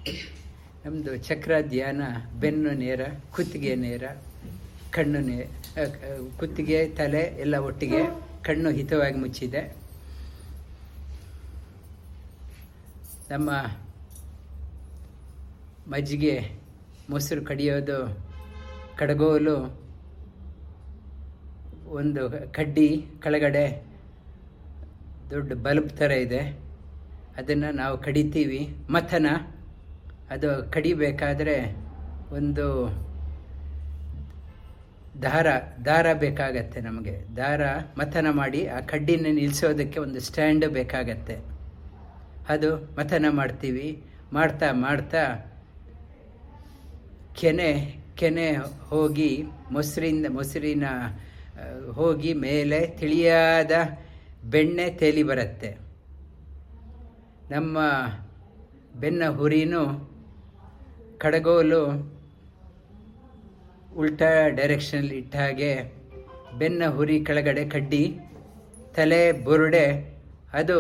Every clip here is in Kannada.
ನಮ್ಮದು ಚಕ್ರ ಧ್ಯಾನ ಬೆನ್ನು ನೇರ, ಕುತ್ತಿಗೆ ನೇರ, ಕಣ್ಣು ಕುತ್ತಿಗೆ ತಲೆ ಎಲ್ಲ ಒಟ್ಟಿಗೆ, ಕಣ್ಣು ಹಿತವಾಗಿ ಮುಚ್ಚಿದೆ. ನಮ್ಮ ಮಜ್ಜಿಗೆ ಮೊಸರು ಕಡಿಯೋದು ಕಡಗೋಲು ಒಂದು ಕಡ್ಡಿ ಕೆಳಗಡೆ ದೊಡ್ಡ ಬಲ್ಬ್ ಥರ ಇದೆ, ಅದನ್ನು ನಾವು ಕಡಿತೀವಿ. ಮಥನ ಅದು ಕಡಿಬೇಕಾದ್ರೆ ಒಂದು ದಾರ ಬೇಕಾಗತ್ತೆ ನಮಗೆ. ದಾರ ಮಥನ ಮಾಡಿ ಆ ಕಡ್ಡಿನ ನಿಲ್ಲಿಸೋದಕ್ಕೆ ಒಂದು ಸ್ಟ್ಯಾಂಡ್ ಬೇಕಾಗತ್ತೆ. ಅದು ಮಥನ ಮಾಡ್ತೀವಿ. ಮಾಡ್ತಾ ಮಾಡ್ತಾ ಕೆನೆ ಹೋಗಿ ಮೊಸರಿನ ಹೋಗಿ ಮೇಲೆ ತಿಳಿಯಾದ ಬೆಣ್ಣೆ ತೇಲಿ ಬರುತ್ತೆ. ನಮ್ಮ ಬೆನ್ನ ಹುರಿನೂ ಕಡಗೋಲು ಉಲ್ಟಾ ಡೈರೆಕ್ಷನಲ್ಲಿ ಇಟ್ಟ ಹಾಗೆ, ಬೆನ್ನ ಹುರಿ ಕೆಳಗಡೆ ಕಡ್ಡಿ, ತಲೆ ಬುರುಡೆ, ಅದು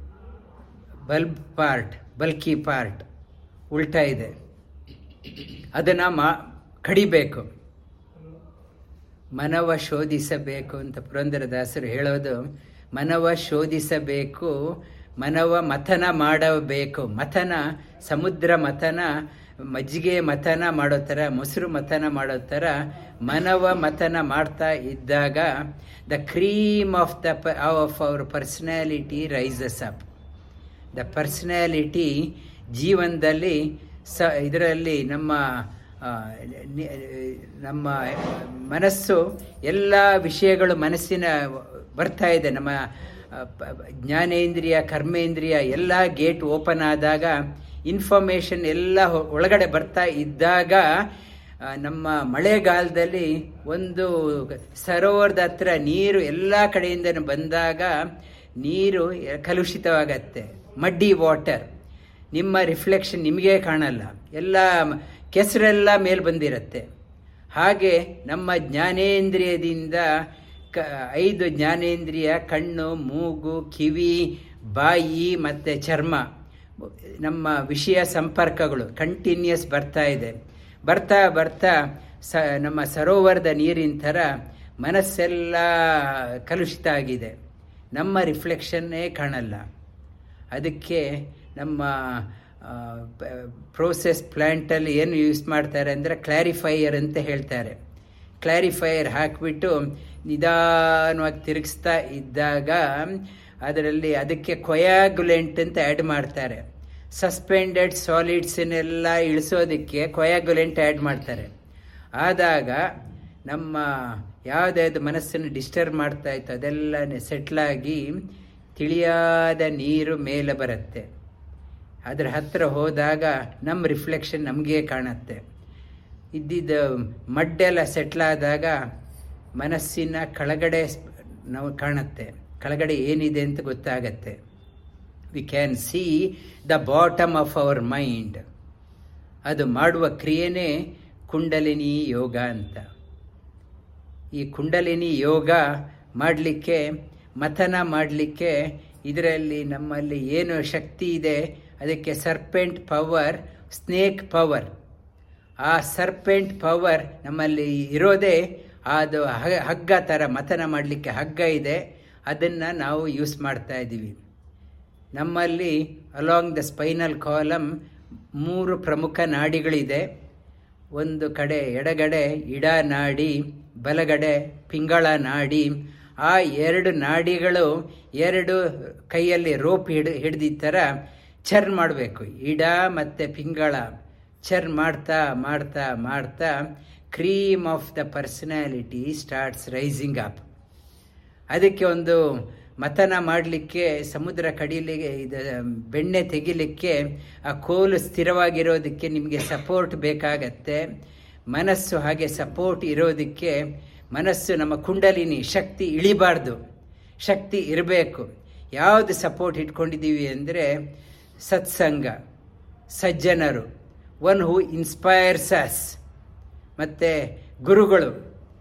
ಬಲ್ಕಿ ಪಾರ್ಟ್ ಉಲ್ಟಾ ಇದೆ. ಅದನ್ನು ಕಡಿಬೇಕು. ಮನವ ಶೋಧಿಸಬೇಕು ಅಂತ ಪುರಂದರದಾಸರು ಹೇಳೋದು. ಮನವ ಶೋಧಿಸಬೇಕು, ಮನವ ಮಥನ ಮಾಡಬೇಕು. ಮಥನ, ಸಮುದ್ರ ಮಥನ, ಮಜ್ಜಿಗೆ ಮಥನ ಮಾಡೋ ಥರ, ಮೊಸರು ಮಥನ ಮಾಡೋ ಥರ ಮನವ ಮಥನ ಮಾಡ್ತಾ ಇದ್ದಾಗ the cream of our personality rises up. The personality ಜೀವನದಲ್ಲಿ ಇದರಲ್ಲಿ ನಮ್ಮ ಮನಸ್ಸು, ಎಲ್ಲ ವಿಷಯಗಳು ಮನಸ್ಸಿನ ಬರ್ತಾ ಇದೆ. ನಮ್ಮ ಜ್ಞಾನೇಂದ್ರಿಯ, ಕರ್ಮೇಂದ್ರಿಯ ಎಲ್ಲ ಗೇಟ್ ಓಪನ್ ಆದಾಗ ಇನ್ಫಾರ್ಮೇಷನ್ ಎಲ್ಲ ಒಳಗಡೆ ಬರ್ತಾ ಇದ್ದಾಗ, ನಮ್ಮ ಮಳೆಗಾಲದಲ್ಲಿ ಒಂದು ಸರೋವರದ ಹತ್ರ ನೀರು ಎಲ್ಲ ಕಡೆಯಿಂದ ಬಂದಾಗ ನೀರು ಕಲುಷಿತವಾಗತ್ತೆ. ಮಡ್ಡಿ ವಾಟರ್, ನಿಮ್ಮ ರಿಫ್ಲೆಕ್ಷನ್ ನಿಮಗೆ ಕಾಣಲ್ಲ, ಎಲ್ಲ ಕೆಸರೆಲ್ಲ ಮೇಲೆ ಬಂದಿರುತ್ತೆ. ಹಾಗೆ ನಮ್ಮ ಜ್ಞಾನೇಂದ್ರಿಯದಿಂದ 5 ಜ್ಞಾನೇಂದ್ರಿಯ, ಕಣ್ಣು, ಮೂಗು, ಕಿವಿ, ಬಾಯಿ ಮತ್ತು ಚರ್ಮ, ನಮ್ಮ ವಿಷಯ ಸಂಪರ್ಕಗಳು ಕಂಟಿನ್ಯೂಸ್ ಬರ್ತಾ ಇದೆ. ಬರ್ತಾ ಬರ್ತಾ ನಮ್ಮ ಸರೋವರದ ನೀರಿನ ಥರ ಮನಸ್ಸೆಲ್ಲ ಕಲುಷಿತ ಆಗಿದೆ. ನಮ್ಮ ರಿಫ್ಲೆಕ್ಷನ್ನೇ ಕಾಣಲ್ಲ. ಅದಕ್ಕೆ ನಮ್ಮ ಪ್ರೋಸೆಸ್ ಪ್ಲ್ಯಾಂಟಲ್ಲಿ ಏನು ಯೂಸ್ ಮಾಡ್ತಾರೆ ಅಂದರೆ ಕ್ಲಾರಿಫೈಯರ್ ಅಂತ ಹೇಳ್ತಾರೆ. ಕ್ಲಾರಿಫೈಯರ್ ಹಾಕಿಬಿಟ್ಟು ನಿಧಾನವಾಗಿ ತಿರುಗಿಸ್ತಾ ಇದ್ದಾಗ ಅದಕ್ಕೆ ಕೊಯಾಗುಲೆಂಟ್ ಅಂತ ಆ್ಯಡ್ ಮಾಡ್ತಾರೆ. ಸಸ್ಪೆಂಡೆಡ್ ಸಾಲಿಡ್ಸನ್ನೆಲ್ಲ ಇಳಿಸೋದಕ್ಕೆ ಕೊಯಾಗುಲೆಂಟ್ ಆ್ಯಡ್ ಮಾಡ್ತಾರೆ. ಆದಾಗ ನಮ್ಮ ಯಾವುದಾದ್ರು ಮನಸ್ಸನ್ನು ಡಿಸ್ಟರ್ಬ್ ಮಾಡ್ತಾ ಇತ್ತು ಅದೆಲ್ಲ ಸೆಟ್ಲಾಗಿ ತಿಳಿಯಾದ ನೀರು ಮೇಲೆ ಬರುತ್ತೆ. ಅದರ ಹತ್ತಿರ ಹೋದಾಗ ನಮ್ಮ ರಿಫ್ಲೆಕ್ಷನ್ ನಮಗೇ ಕಾಣುತ್ತೆ. ಇದ್ದಿದ್ದ ಮಡ್ಡೆಲ್ಲ ಸೆಟ್ಲಾದಾಗ ಮನಸ್ಸಿನ ಕೆಳಗಡೆ ನಾವು ಕಾಣುತ್ತೆ, ಕೆಳಗಡೆ ಏನಿದೆ ಅಂತ ಗೊತ್ತಾಗತ್ತೆ. We can see the bottom of our mind. ಅದು ಮಾಡುವ ಕ್ರಿಯೆನೇ ಕುಂಡಲಿನಿ ಯೋಗ ಅಂತ. ಈ ಕುಂಡಲಿನಿ ಯೋಗ ಮಾಡಲಿಕ್ಕೆ, ಮಥನ ಮಾಡಲಿಕ್ಕೆ, ಇದರಲ್ಲಿ ನಮ್ಮಲ್ಲಿ ಏನು ಶಕ್ತಿ ಇದೆ ಅದಕ್ಕೆ ಸರ್ಪೆಂಟ್ ಪವರ್, ಸ್ನೇಕ್ ಪವರ್. ಆ ಸರ್ಪೆಂಟ್ ಪವರ್ ನಮ್ಮಲ್ಲಿ ಇರೋದೇ ಅದು ಹಗ್ಗ ಥರ. ಮಥನ ಮಾಡಲಿಕ್ಕೆ ಹಗ್ಗ ಇದೆ, ಅದನ್ನು ನಾವು ಯೂಸ್ ಮಾಡ್ತಾ ಇದ್ದೀವಿ. ನಮ್ಮಲ್ಲಿ ಅಲಾಂಗ್ ದ ಸ್ಪೈನಲ್ ಕಾಲಮ್ 3 ಪ್ರಮುಖ ನಾಡಿಗಳಿದೆ. ಒಂದು ಕಡೆ ಎಡಗಡೆ ಇಡ ನಾಡಿ, ಬಲಗಡೆ ಪಿಂಗಳ ನಾಡಿ. ಆ 2 ನಾಡಿಗಳು 2 ಕೈಯಲ್ಲಿ ರೋಪ್ ಹಿಡ್ದಿದ್ದ ಥರ ಚರ್ನ್ ಮಾಡಬೇಕು. ಇಡ ಮತ್ತು ಪಿಂಗಳ ಚರ್ನ್ ಮಾಡ್ತಾ ಮಾಡ್ತಾ ಮಾಡ್ತಾ cream of the personality starts rising up. ಅದಕ್ಕೆ ಒಂದು ಮಥನ ಮಾಡಲಿಕ್ಕೆ, ಸಮುದ್ರ ಕಡಿಲಿಕ್ಕೆ, ಬೆಣ್ಣೆ ತೆಗಿಲಿಕ್ಕೆ ಆ ಕೋಲು ಸ್ಥಿರವಾಗಿರೋದಕ್ಕೆ ನಿಮಗೆ ಸಪೋರ್ಟ್ ಬೇಕಾಗತ್ತೆ. ಮನಸ್ಸು ಹಾಗೆ ಸಪೋರ್ಟ್ ಇರೋದಕ್ಕೆ, ಮನಸ್ಸು ನಮ್ಮ ಕುಂಡಲಿನಿ ಶಕ್ತಿ ಇಳಿಬಾರ್ದು, ಶಕ್ತಿ ಇರಬೇಕು. ಯಾವುದು ಸಪೋರ್ಟ್ ಇಟ್ಕೊಂಡಿದ್ದೀವಿ ಅಂದರೆ ಸತ್ಸಂಗ, ಸಜ್ಜನರು, ಒನ್ ಹೂ ಇನ್ಸ್ಪೈರ್ಸ್ ಅಸ್, ಮತ್ತು ಗುರುಗಳು.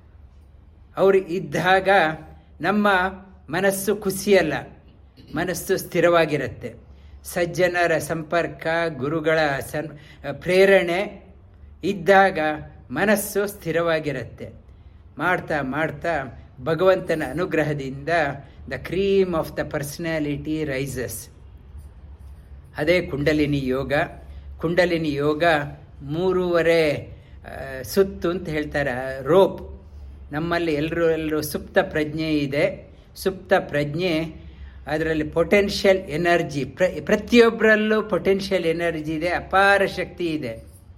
ಅವರು ಇದ್ದಾಗ ನಮ್ಮ ಮನಸ್ಸು ಕುಸಿಯಲ್ಲ, ಮನಸ್ಸು ಸ್ಥಿರವಾಗಿರುತ್ತೆ. ಸಜ್ಜನರ ಸಂಪರ್ಕ, ಗುರುಗಳ ಪ್ರೇರಣೆ ಇದ್ದಾಗ ಮನಸ್ಸು ಸ್ಥಿರವಾಗಿರುತ್ತೆ. ಮಾಡ್ತಾ ಮಾಡ್ತಾ ಭಗವಂತನ ಅನುಗ್ರಹದಿಂದ the cream of the personality rises. ಅದೇ ಕುಂಡಲಿನಿ ಯೋಗ. ಕುಂಡಲಿನಿ ಯೋಗ 3.5 ಸುತ್ತು ಅಂತ ಹೇಳ್ತಾರೆ, ರೋಪ್. ನಮ್ಮಲ್ಲಿ ಎಲ್ಲರೂ ಸುಪ್ತ ಪ್ರಜ್ಞೆ ಇದೆ. ಸುಪ್ತ ಪ್ರಜ್ಞೆ, ಅದರಲ್ಲಿ ಪೊಟೆನ್ಷಿಯಲ್ ಎನರ್ಜಿ, ಪ್ರತಿಯೊಬ್ಬರಲ್ಲೂ ಪೊಟೆನ್ಷಿಯಲ್ ಎನರ್ಜಿ ಇದೆ, ಅಪಾರ ಶಕ್ತಿ ಇದೆ.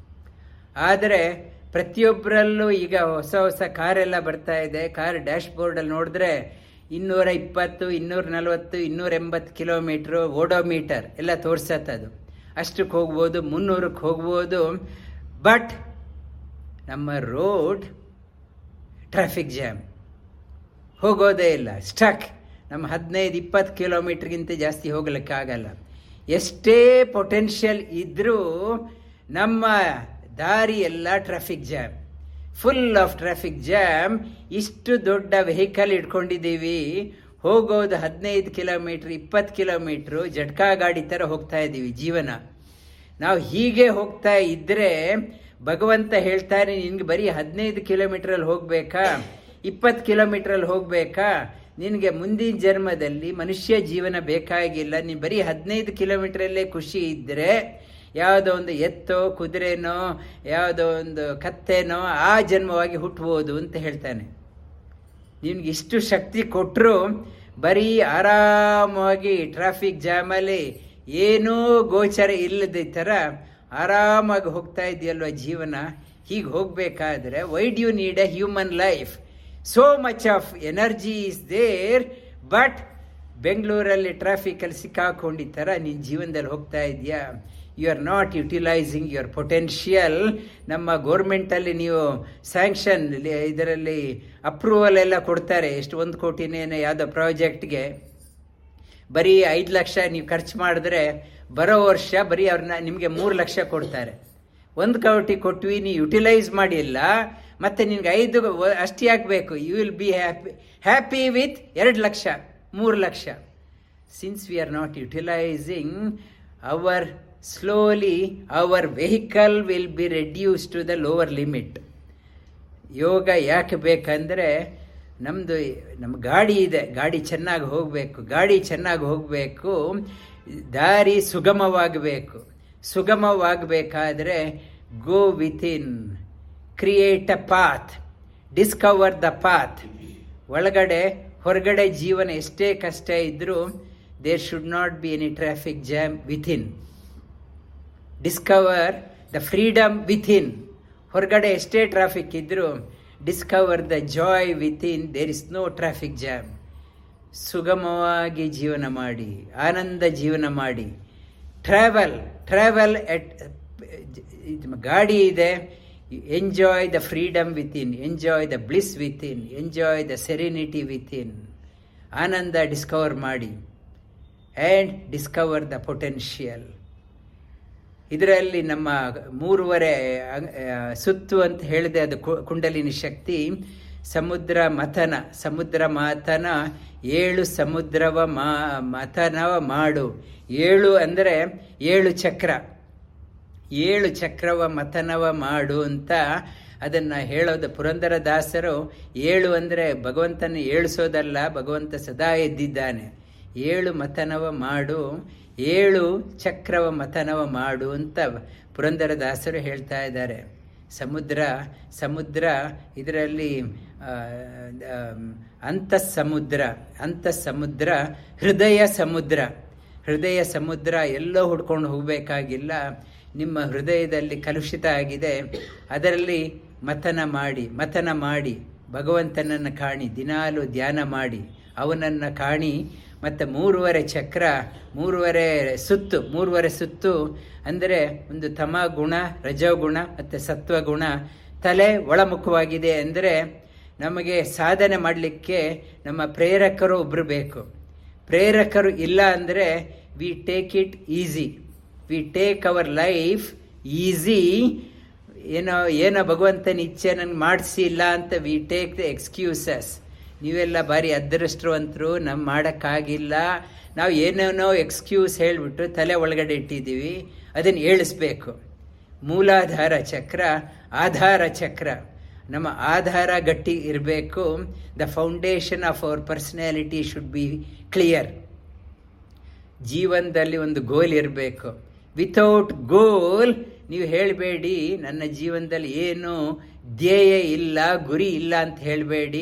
ಆದರೆ ಪ್ರತಿಯೊಬ್ಬರಲ್ಲೂ ಈಗ ಹೊಸ ಹೊಸ ಕಾರೆಲ್ಲ ಬರ್ತಾ ಇದೆ. ಕಾರ್ ಡ್ಯಾಶ್ ಬೋರ್ಡಲ್ಲಿ ನೋಡಿದ್ರೆ 220, 240, 280 ಕಿಲೋಮೀಟ್ರು ಓಡೋಮೀಟರ್ ಎಲ್ಲ ತೋರ್ಸತ್ತದು. ಅಷ್ಟಕ್ಕೆ ಹೋಗ್ಬೋದು, 300ಕ್ಕೆ ಹೋಗ್ಬೋದು. ಬಟ್ ನಮ್ಮ ರೋಡ್ ಟ್ರಾಫಿಕ್ ಜಾಮ್, ಹೋಗೋದೇ ಇಲ್ಲ, ಸ್ಟಕ್. ನಮ್ಮ 15-20 ಕಿಲೋಮೀಟ್ರಿಗಿಂತ ಜಾಸ್ತಿ ಹೋಗ್ಲಿಕ್ಕಾಗಲ್ಲ. ಎಷ್ಟೇ ಪೊಟೆನ್ಷಿಯಲ್ ಇದ್ದರೂ ನಮ್ಮ ದಾರಿ ಎಲ್ಲ traffic jam, full of traffic jam. ಇಷ್ಟು ದೊಡ್ಡ ವೆಹಿಕಲ್ ಇಟ್ಕೊಂಡಿದ್ದೀವಿ, ಹೋಗೋದು 15 ಕಿಲೋಮೀಟ್ರ್ 20 ಕಿಲೋಮೀಟ್ರು ಜಟ್ಕಾ ಗಾಡಿ ಥರ ಹೋಗ್ತಾ ಇದ್ದೀವಿ ಜೀವನ. ನಾವು ಹೀಗೆ ಹೋಗ್ತಾ ಇದ್ದರೆ ಭಗವಂತ ಹೇಳ್ತಾರೆ, ನಿನಗೆ ಬರೀ 15 ಕಿಲೋಮೀಟ್ರಲ್ಲಿ ಹೋಗಬೇಕಾ, 20 ಕಿಲೋಮೀಟ್ರಲ್ಲಿ ಹೋಗಬೇಕಾ, ನಿನಗೆ ಮುಂದಿನ ಜನ್ಮದಲ್ಲಿ ಮನುಷ್ಯ ಜೀವನ ಬೇಕಾಗಿಲ್ಲ, ನೀನು ಬರೀ 15 ಕಿಲೋಮೀಟ್ರಲ್ಲೇ ಖುಷಿ ಇದ್ದರೆ ಯಾವುದೋ ಒಂದು ಎತ್ತೋ ಕುದುರೆನೋ ಯಾವುದೋ ಒಂದು ಕತ್ತೆನೋ ಆ ಜನ್ಮವಾಗಿ ಹುಟ್ಟಬಹುದು ಅಂತ ಹೇಳ್ತಾನೆ. ನಿನ್ಗೆ ಇಷ್ಟು ಶಕ್ತಿ ಕೊಟ್ಟರು ಬರೀ ಆರಾಮವಾಗಿ ಟ್ರಾಫಿಕ್ ಜಾಮಲ್ಲಿ ಏನೂ ಗೋಚರ ಇಲ್ಲದ ಥರ ಆರಾಮಾಗಿ ಹೋಗ್ತಾ ಇದೆಯಲ್ವ ಜೀವನ. ಹೀಗೆ ಹೋಗಬೇಕಾದ್ರೆ why do you need a human life? So much of energy is there, but ಬೆಂಗಳೂರಲ್ಲಿ ಟ್ರಾಫಿಕಲ್ಲಿ ಸಿಕ್ಕಾಕೊಂಡಿದ್ದ ನಿನ್ನ ಜೀವನದಲ್ಲಿ ಹೋಗ್ತಾ ಇದೆಯಾ? You are not utilising your potential. ನಮ್ಮ ಗೋರ್ಮೆಂಟಲ್ಲಿ ನೀವು ಸ್ಯಾಂಕ್ಷನ್ ಇದರಲ್ಲಿ ಅಪ್ರೂವಲ್ ಎಲ್ಲ ಕೊಡ್ತಾರೆ, ಎಷ್ಟು 1 ಕೋಟಿನೇನೋ ಯಾವುದೋ ಪ್ರಾಜೆಕ್ಟ್ಗೆ ಬರೀ 5 ಲಕ್ಷ ನೀವು ಖರ್ಚು ಮಾಡಿದ್ರೆ ಬರೋ ವರ್ಷ ಬರೀ ಅವ್ರನ್ನ ನಿಮಗೆ 3 ಲಕ್ಷ ಕೊಡ್ತಾರೆ. 1 ಕೋಟಿ ಕೊಟ್ವಿ, ನೀವು ಯುಟಿಲೈಸ್ ಮಾಡಿಲ್ಲ, ಮತ್ತೆ ನಿನ್ಗೆ 5 ಅಷ್ಟೇ ಆಗಬೇಕು. You will be happy with 2 lakh 3 lakh. Since we are not utilising slowly our vehicle will be reduced to the lower limit. Yoga ಯಾಕೆ ಬೇಕಂದರೆ ನಮ್ಮ ಗಾಡಿ ಇದೆ, ಗಾಡಿ ಚೆನ್ನಾಗಿ ಹೋಗಬೇಕು. ಗಾಡಿ ಚೆನ್ನಾಗಿ ಹೋಗಬೇಕು, ದಾರಿ ಸುಗಮವಾಗಬೇಕು. ಸುಗಮವಾಗಬೇಕಾದ್ರೆ go within, create a path, discover the path. ಒಳಗಡೆ ಹೊರಗಡೆ ಜೀವನ ಎಷ್ಟೇ ಕಷ್ಟ ಇದ್ದರೂ there should not be any traffic jam within. Discover the freedom within. ಹೊರಗಡೆ ಎಷ್ಟೇ ಟ್ರಾಫಿಕ್ ಇದ್ದರೂ discover the joy within, there is no traffic jam. ಸುಗಮವಾಗಿ ಜೀವನ ಮಾಡಿ, ಆನಂದ ಜೀವನ ಮಾಡಿ. ಟ್ರಾವೆಲ್ ಎಟ್ ಗಾಡಿ ಇದೆ, enjoy the freedom within, enjoy the bliss within, enjoy the serenity within. ಆನಂದ ಡಿಸ್ಕವರ್ ಮಾಡಿ ಆ್ಯಂಡ್ ಡಿಸ್ಕವರ್ ದ ಪೊಟೆನ್ಷಿಯಲ್. ಇದರಲ್ಲಿ ನಮ್ಮ 3.5 ಸುತ್ತು ಅಂತ ಹೇಳಿದೆ, ಅದು ಕುಂಡಲಿನಿ ಶಕ್ತಿ. ಸಮುದ್ರ ಮಥನ 7 ಸಮುದ್ರವ ಮಥನವ ಮಾಡು. 7 ಅಂದರೆ 7 ಚಕ್ರ, 7 ಚಕ್ರವ ಮಥನವ ಮಾಡು ಅಂತ ಅದನ್ನು ಹೇಳೋದು ಪುರಂದರದಾಸರು. 7 ಅಂದರೆ ಭಗವಂತನ ಏಳಿಸೋದಲ್ಲ, ಭಗವಂತ ಸದಾ ಎದ್ದಿದ್ದಾನೆ. 7 ಮಥನವ ಮಾಡು, 7 ಚಕ್ರವ ಮಥನವ ಮಾಡು ಅಂತ ಪುರಂದರದಾಸರು ಹೇಳ್ತಾ ಇದ್ದಾರೆ. ಸಮುದ್ರ ಇದರಲ್ಲಿ ಅಂತಃಸಮುದ್ರ, ಹೃದಯ ಸಮುದ್ರ ಎಲ್ಲೋ ಹುಡ್ಕೊಂಡು ಹೋಗಬೇಕಾಗಿಲ್ಲ. ನಿಮ್ಮ ಹೃದಯದಲ್ಲಿ ಕಲುಷಿತ ಆಗಿದೆ, ಅದರಲ್ಲಿ ಮಥನ ಮಾಡಿ ಭಗವಂತನನ್ನು ಕಾಣಿ, ದಿನಾಲು ಧ್ಯಾನ ಮಾಡಿ ಅವನನ್ನು ಕಾಣಿ. ಮತ್ತು 3.5 ಚಕ್ರ, 3.5 ಸುತ್ತು ಅಂದರೆ ಒಂದು ತಮಗುಣ, ರಜೋಗುಣ ಮತ್ತು ಸತ್ವಗುಣ. ತಲೆ ಒಳಮುಖವಾಗಿದೆ ಅಂದರೆ ನಮಗೆ ಸಾಧನೆ ಮಾಡಲಿಕ್ಕೆ ನಮ್ಮ ಪ್ರೇರಕರು ಒಬ್ಬರು ಬೇಕು. ಪ್ರೇರಕರು ಇಲ್ಲ ಅಂದರೆ we take it easy, we take our life easy. ಏನೋ ಭಗವಂತನ ಇಚ್ಛೆ ನನಗೆ ಮಾಡಿಸಿಲ್ಲ ಅಂತ ವಿ ಟೇಕ್ ದ ಎಕ್ಸ್ಕ್ಯೂಸಸ್. ನೀವೆಲ್ಲ ಭಾರಿ ಅದೃಷ್ಟವಂತರು, ನಮ್ಮ ಮಾಡೋಕ್ಕಾಗಿಲ್ಲ, ನಾವು ಏನೇನೋ ಎಕ್ಸ್ಕ್ಯೂಸ್ ಹೇಳಿಬಿಟ್ಟು ತಲೆ ಒಳಗಡೆ ಇಟ್ಟಿದ್ದೀವಿ, ಅದನ್ನು ಏಳಿಸ್ಬೇಕು. ಮೂಲಾಧಾರ ಚಕ್ರ, ಆಧಾರ ಚಕ್ರ. ನಮ್ಮ ಆಧಾರ ಗಟ್ಟಿ ಇರಬೇಕು. The foundation of our personality should be clear. ಜೀವನದಲ್ಲಿ ಒಂದು ಗೋಲ್ ಇರಬೇಕು. ವಿತೌಟ್ ಗೋಲ್ ನೀವು ಹೇಳಬೇಡಿ ನನ್ನ ಜೀವನದಲ್ಲಿ ಏನು ಧ್ಯೇಯ ಇಲ್ಲ, ಗುರಿ ಇಲ್ಲ ಅಂತ ಹೇಳಬೇಡಿ.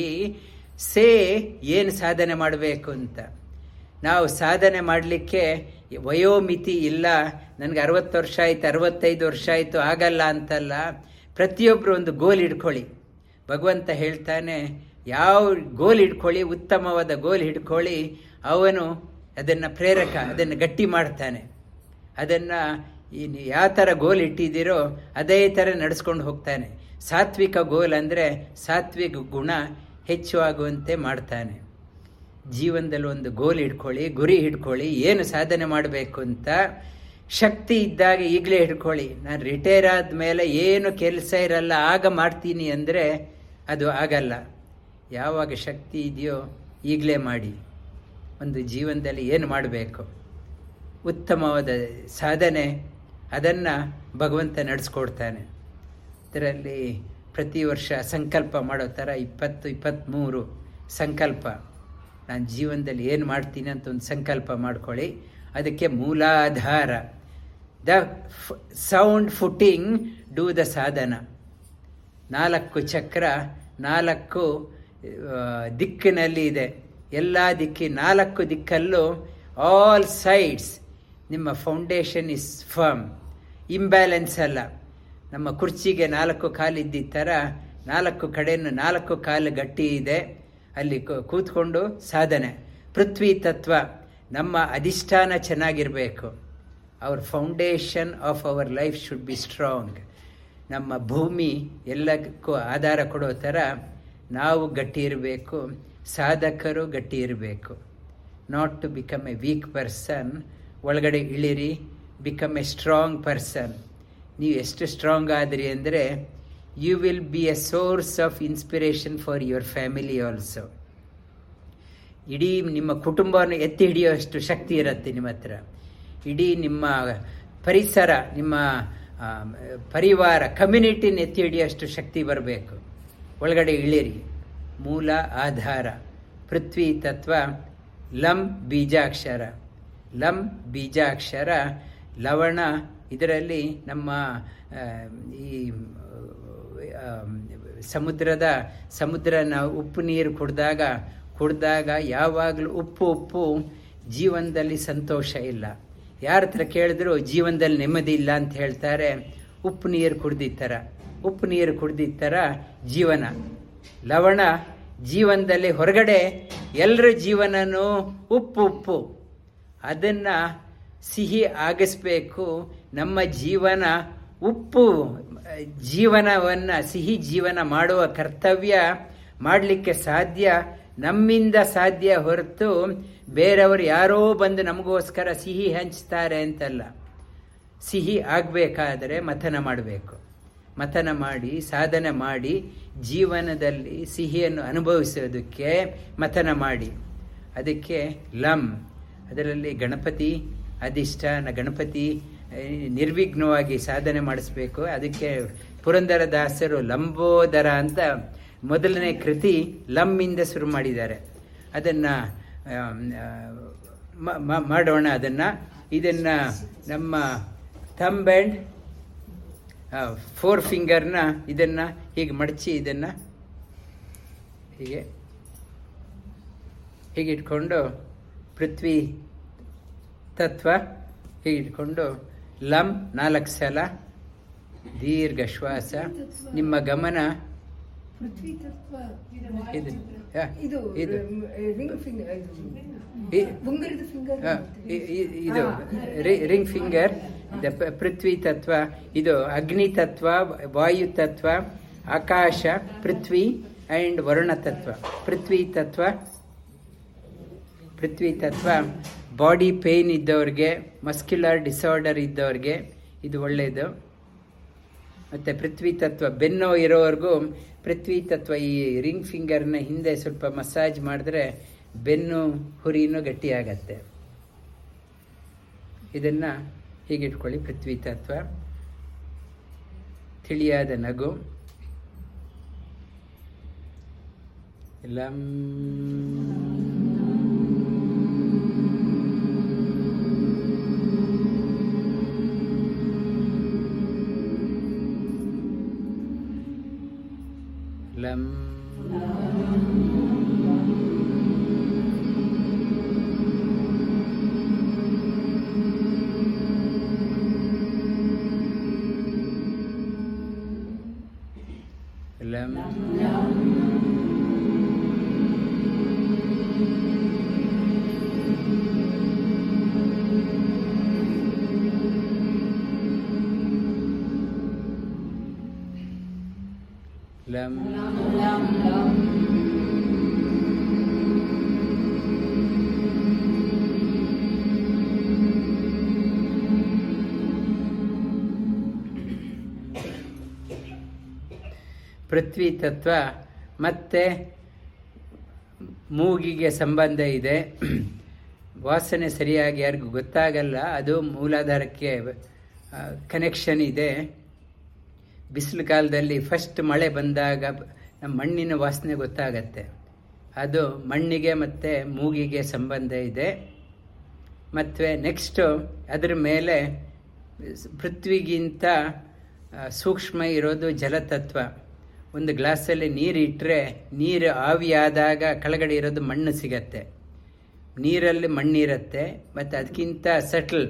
ಏನು ಸಾಧನೆ ಮಾಡಬೇಕು ಅಂತ. ನಾವು ಸಾಧನೆ ಮಾಡಲಿಕ್ಕೆ ವಯೋಮಿತಿ ಇಲ್ಲ. ನನಗೆ 60 ವರ್ಷ ಆಯಿತು, 65 ವರ್ಷ ಆಯಿತು, ಆಗಲ್ಲ ಅಂತಲ್ಲ. ಪ್ರತಿಯೊಬ್ಬರು ಒಂದು ಗೋಲ್ ಇಟ್ಕೊಳ್ಳಿ. ಭಗವಂತ ಹೇಳ್ತಾನೆ, ಯಾವ ಗೋಲ್ ಇಟ್ಕೊಳ್ಳಿ, ಉತ್ತಮವಾದ ಗೋಲ್ ಹಿಡ್ಕೊಳ್ಳಿ, ಅವನು ಅದನ್ನು ಪ್ರೇರಕ, ಅದನ್ನು ಗಟ್ಟಿ ಮಾಡ್ತಾನೆ. ಅದನ್ನು ಯಾವ ಥರ ಗೋಲ್ ಇಟ್ಟಿದ್ದೀರೋ ಅದೇ ಥರ ನಡೆಸ್ಕೊಂಡು ಹೋಗ್ತಾನೆ. ಸಾತ್ವಿಕ ಗೋಲ್ ಅಂದರೆ ಸಾತ್ವಿಕ ಗುಣ ಹೆಚ್ಚು ಆಗುವಂತೆ ಮಾಡ್ತಾನೆ. ಜೀವನದಲ್ಲಿ ಒಂದು ಗೋಲ್ ಹಿಡ್ಕೊಳ್ಳಿ, ಗುರಿ ಹಿಡ್ಕೊಳ್ಳಿ, ಏನು ಸಾಧನೆ ಮಾಡಬೇಕು ಅಂತ. ಶಕ್ತಿ ಇದ್ದಾಗ ಈಗಲೇ ಹಿಡ್ಕೊಳ್ಳಿ. ನಾನು ರಿಟೈರ್ ಆದಮೇಲೆ ಏನು ಕೆಲಸ ಇರಲ್ಲ, ಆಗ ಮಾಡ್ತೀನಿ ಅಂದರೆ ಅದು ಆಗಲ್ಲ. ಯಾವಾಗ ಶಕ್ತಿ ಇದೆಯೋ ಈಗಲೇ ಮಾಡಿ. ಒಂದು ಜೀವನದಲ್ಲಿ ಏನು ಮಾಡಬೇಕು, ಉತ್ತಮವಾದ ಸಾಧನೆ, ಅದನ್ನು ಭಗವಂತ ನಡೆಸ್ಕೊಡ್ತಾನೆ. ಇದರಲ್ಲಿ ಪ್ರತಿ ವರ್ಷ ಸಂಕಲ್ಪ ಮಾಡೋ ಥರ 20-23 ಸಂಕಲ್ಪ. ನಾನು ಜೀವನದಲ್ಲಿ ಏನು ಮಾಡ್ತೀನಿ ಅಂತ ಒಂದು ಸಂಕಲ್ಪ ಮಾಡ್ಕೊಳ್ಳಿ. ಅದಕ್ಕೆ ಮೂಲಾಧಾರ, the sound footing, do the ಸಾಧನ. 4 ಚಕ್ರ 4 ದಿಕ್ಕಿನಲ್ಲಿ ಇದೆ. ಎಲ್ಲ 4 ದಿಕ್ಕಲ್ಲೂ ಆಲ್ ಸೈಡ್ಸ್ ನಿಮ್ಮ ಫೌಂಡೇಶನ್ ಇಸ್ ಫರ್ಮ್. ಇಂಬ್ಯಾಲೆನ್ಸ್ ಅಲ್ಲ. ನಮ್ಮ ಕುರ್ಚಿಗೆ 4 ಕಾಲು ಇದ್ದಿದ್ದ ಥರ 4 ಕಡೆಯೂ 4 ಕಾಲು ಗಟ್ಟಿ ಇದೆ. ಅಲ್ಲಿ ಕೂತ್ಕೊಂಡು ಸಾಧನೆ. ಪೃಥ್ವಿ ತತ್ವ, ನಮ್ಮ ಅಧಿಷ್ಠಾನ ಚೆನ್ನಾಗಿರಬೇಕು. Our foundation of our life should be strong. ನಮ್ಮ ಭೂಮಿ ಎಲ್ಲಕ್ಕೂ ಆಧಾರ ಕೊಡೋ ಥರ ನಾವು ಗಟ್ಟಿ ಇರಬೇಕು, ಸಾಧಕರು ಗಟ್ಟಿ ಇರಬೇಕು. Not to become a weak person. ಒಳಗಡೆ ಇಳಿರಿ, ಬಿಕಮ್ ಎ ಸ್ಟ್ರಾಂಗ್ ಪರ್ಸನ್. ನೀವು ಎಷ್ಟು ಸ್ಟ್ರಾಂಗ್ ಆದ್ರಿ ಅಂದರೆ you will be a source of inspiration for your family also. ಇಡೀ ನಿಮ್ಮ ಕುಟುಂಬವನ್ನು ಎತ್ತಿ ಹಿಡಿಯೋಷ್ಟು ಶಕ್ತಿ ಇರುತ್ತೆ ನಿಮ್ಮ ಹತ್ರ. ಇಡೀ ನಿಮ್ಮ ಪರಿಸರ, ನಿಮ್ಮ ಪರಿವಾರ, ಕಮ್ಯುನಿಟಿನ ಎತ್ತಿ ಹಿಡಿಯೋಷ್ಟು ಶಕ್ತಿ ಬರಬೇಕು. ಒಳಗಡೆ ಇಳಿರಿ. ಮೂಲ ಆಧಾರ ಪೃಥ್ವಿ ತತ್ವ, ಲಂ ಬೀಜಾಕ್ಷರ. ಲಂ ಬೀಜಾಕ್ಷರ, ಲವಣ. ಇದರಲ್ಲಿ ನಮ್ಮ ಈ ಸಮುದ್ರ ನಾವು ಉಪ್ಪು ನೀರು ಕುಡಿದಾಗ ಯಾವಾಗಲೂ ಉಪ್ಪು ಜೀವನದಲ್ಲಿ ಸಂತೋಷ ಇಲ್ಲ. ಯಾರ ಹತ್ರ ಕೇಳಿದ್ರು ಜೀವನದಲ್ಲಿ ನೆಮ್ಮದಿ ಇಲ್ಲ ಅಂತ ಹೇಳ್ತಾರೆ. ಉಪ್ಪು ನೀರು ಕುಡ್ದಿದ್ದ ಥರ ಜೀವನ. ಲವಣ ಜೀವನದಲ್ಲಿ ಹೊರಗಡೆ ಎಲ್ಲರ ಜೀವನನೂ ಉಪ್ಪು. ಅದನ್ನು ಸಿಹಿ ಆಗಿಸ್ಬೇಕು. ನಮ್ಮ ಜೀವನ ಉಪ್ಪು ಜೀವನವನ್ನು ಸಿಹಿ ಜೀವನ ಮಾಡುವ ಕರ್ತವ್ಯ ಮಾಡಲಿಕ್ಕೆ ಸಾಧ್ಯ, ನಮ್ಮಿಂದ ಸಾಧ್ಯ ಹೊರತು ಬೇರೆಯವರು ಯಾರೋ ಬಂದು ನಮಗೋಸ್ಕರ ಸಿಹಿ ಹಂಚ್ತಾರೆ ಅಂತಲ್ಲ. ಸಿಹಿ ಆಗಬೇಕಾದರೆ ಮಥನ ಮಾಡಬೇಕು. ಮಥನ ಮಾಡಿ ಸಾಧನೆ ಮಾಡಿ ಜೀವನದಲ್ಲಿ ಸಿಹಿಯನ್ನು ಅನುಭವಿಸೋದಕ್ಕೆ ಮಥನ ಮಾಡಿ. ಅದಕ್ಕೆ ಲಂ, ಅದರಲ್ಲಿ ಗಣಪತಿ ಅಧಿಷ್ಠಾನ, ಗಣಪತಿ ನಿರ್ವಿಘ್ನವಾಗಿ ಸಾಧನೆ ಮಾಡಿಸ್ಬೇಕು. ಅದಕ್ಕೆ ಪುರಂದರದಾಸರು ಲಂಬೋದರ ಅಂತ ಮೊದಲನೇ ಕೃತಿ ಲಮ್ಮಿಂದ ಶುರು ಮಾಡಿದ್ದಾರೆ. ಅದನ್ನು ಮಾಡೋಣ. ಇದನ್ನು ನಮ್ಮ ಥಂಬ್ ಆ್ಯಂಡ್ 4 ಫಿಂಗರ್ನ ಇದನ್ನು ಹೀಗೆ ಮಡಚಿ, ಇದನ್ನು ಹೀಗೆ ಇಟ್ಕೊಂಡು ಪೃಥ್ವಿ ತತ್ವ ಹೀಗಿಟ್ಕೊಂಡು ಲಂ 4 ಸಲ ದೀರ್ಘ ಶ್ವಾಸ. ನಿಮ್ಮ ಗಮನ ಇದು ರಿಂಗ್ ಫಿಂಗರ್. ಪೃಥ್ವಿ ತತ್ವ, ಇದು ಅಗ್ನಿ ತತ್ವ, ವಾಯು ತತ್ವ, ಆಕಾಶ, ಪೃಥ್ವಿ ಆ್ಯಂಡ್ ವರುಣ ತತ್ವ. ಪೃಥ್ವಿ ತತ್ವ ಬಾಡಿ ಪೇಯ್ನ್ ಇದ್ದವ್ರಿಗೆ, ಮಸ್ಕ್ಯುಲರ್ ಡಿಸಾರ್ಡರ್ ಇದ್ದವ್ರಿಗೆ ಇದು ಒಳ್ಳೆಯದು. ಮತ್ತು ಪೃಥ್ವಿ ತತ್ವ ಬೆನ್ನು ಇರೋವರೆಗೂ ಪೃಥ್ವಿ ತತ್ವ ಈ ರಿಂಗ್ ಫಿಂಗರ್ನ ಹಿಂದೆ ಸ್ವಲ್ಪ ಮಸಾಜ್ ಮಾಡಿದ್ರೆ ಬೆನ್ನು ಹುರಿನೂ ಗಟ್ಟಿಯಾಗತ್ತೆ. ಇದನ್ನು ಹೀಗಿಟ್ಕೊಳ್ಳಿ. ಪೃಥ್ವಿ ತತ್ವ, ತಿಳಿಯಾದ ನಗು, ಲಂ ಲಂ ಲಂ ಲಂ ಪೃಥ್ವಿ ತತ್ವ ಮತ್ತು ಮೂಗಿಗೆ ಸಂಬಂಧ ಇದೆ. ವಾಸನೆ ಸರಿಯಾಗಿ ಯಾರಿಗೂ ಗೊತ್ತಾಗಲ್ಲ, ಅದು ಮೂಲಾಧಾರಕ್ಕೆ ಕನೆಕ್ಷನ್ ಇದೆ. ಬಿಸಿಲು ಕಾಲದಲ್ಲಿ ಫಸ್ಟ್ ಮಳೆ ಬಂದಾಗ ನಮ್ಮ ಮಣ್ಣಿನ ವಾಸನೆ ಗೊತ್ತಾಗತ್ತೆ. ಅದು ಮಣ್ಣಿಗೆ ಮತ್ತು ಮೂಗಿಗೆ ಸಂಬಂಧ ಇದೆ. ಮತ್ತು ನೆಕ್ಸ್ಟು ಅದರ ಮೇಲೆ ಪೃಥ್ವಿಗಿಂತ ಸೂಕ್ಷ್ಮ ಇರೋದು ಜಲತತ್ವ. ಒಂದು ಗ್ಲಾಸಲ್ಲಿ ನೀರು ಇಟ್ಟರೆ ನೀರು ಆವಿಯಾದಾಗ ಕೆಳಗಡೆ ಇರೋದು ಮಣ್ಣು ಸಿಗತ್ತೆ. ನೀರಲ್ಲಿ ಮಣ್ಣಿರುತ್ತೆ, ಮತ್ತು ಅದಕ್ಕಿಂತ ಸಟಲ್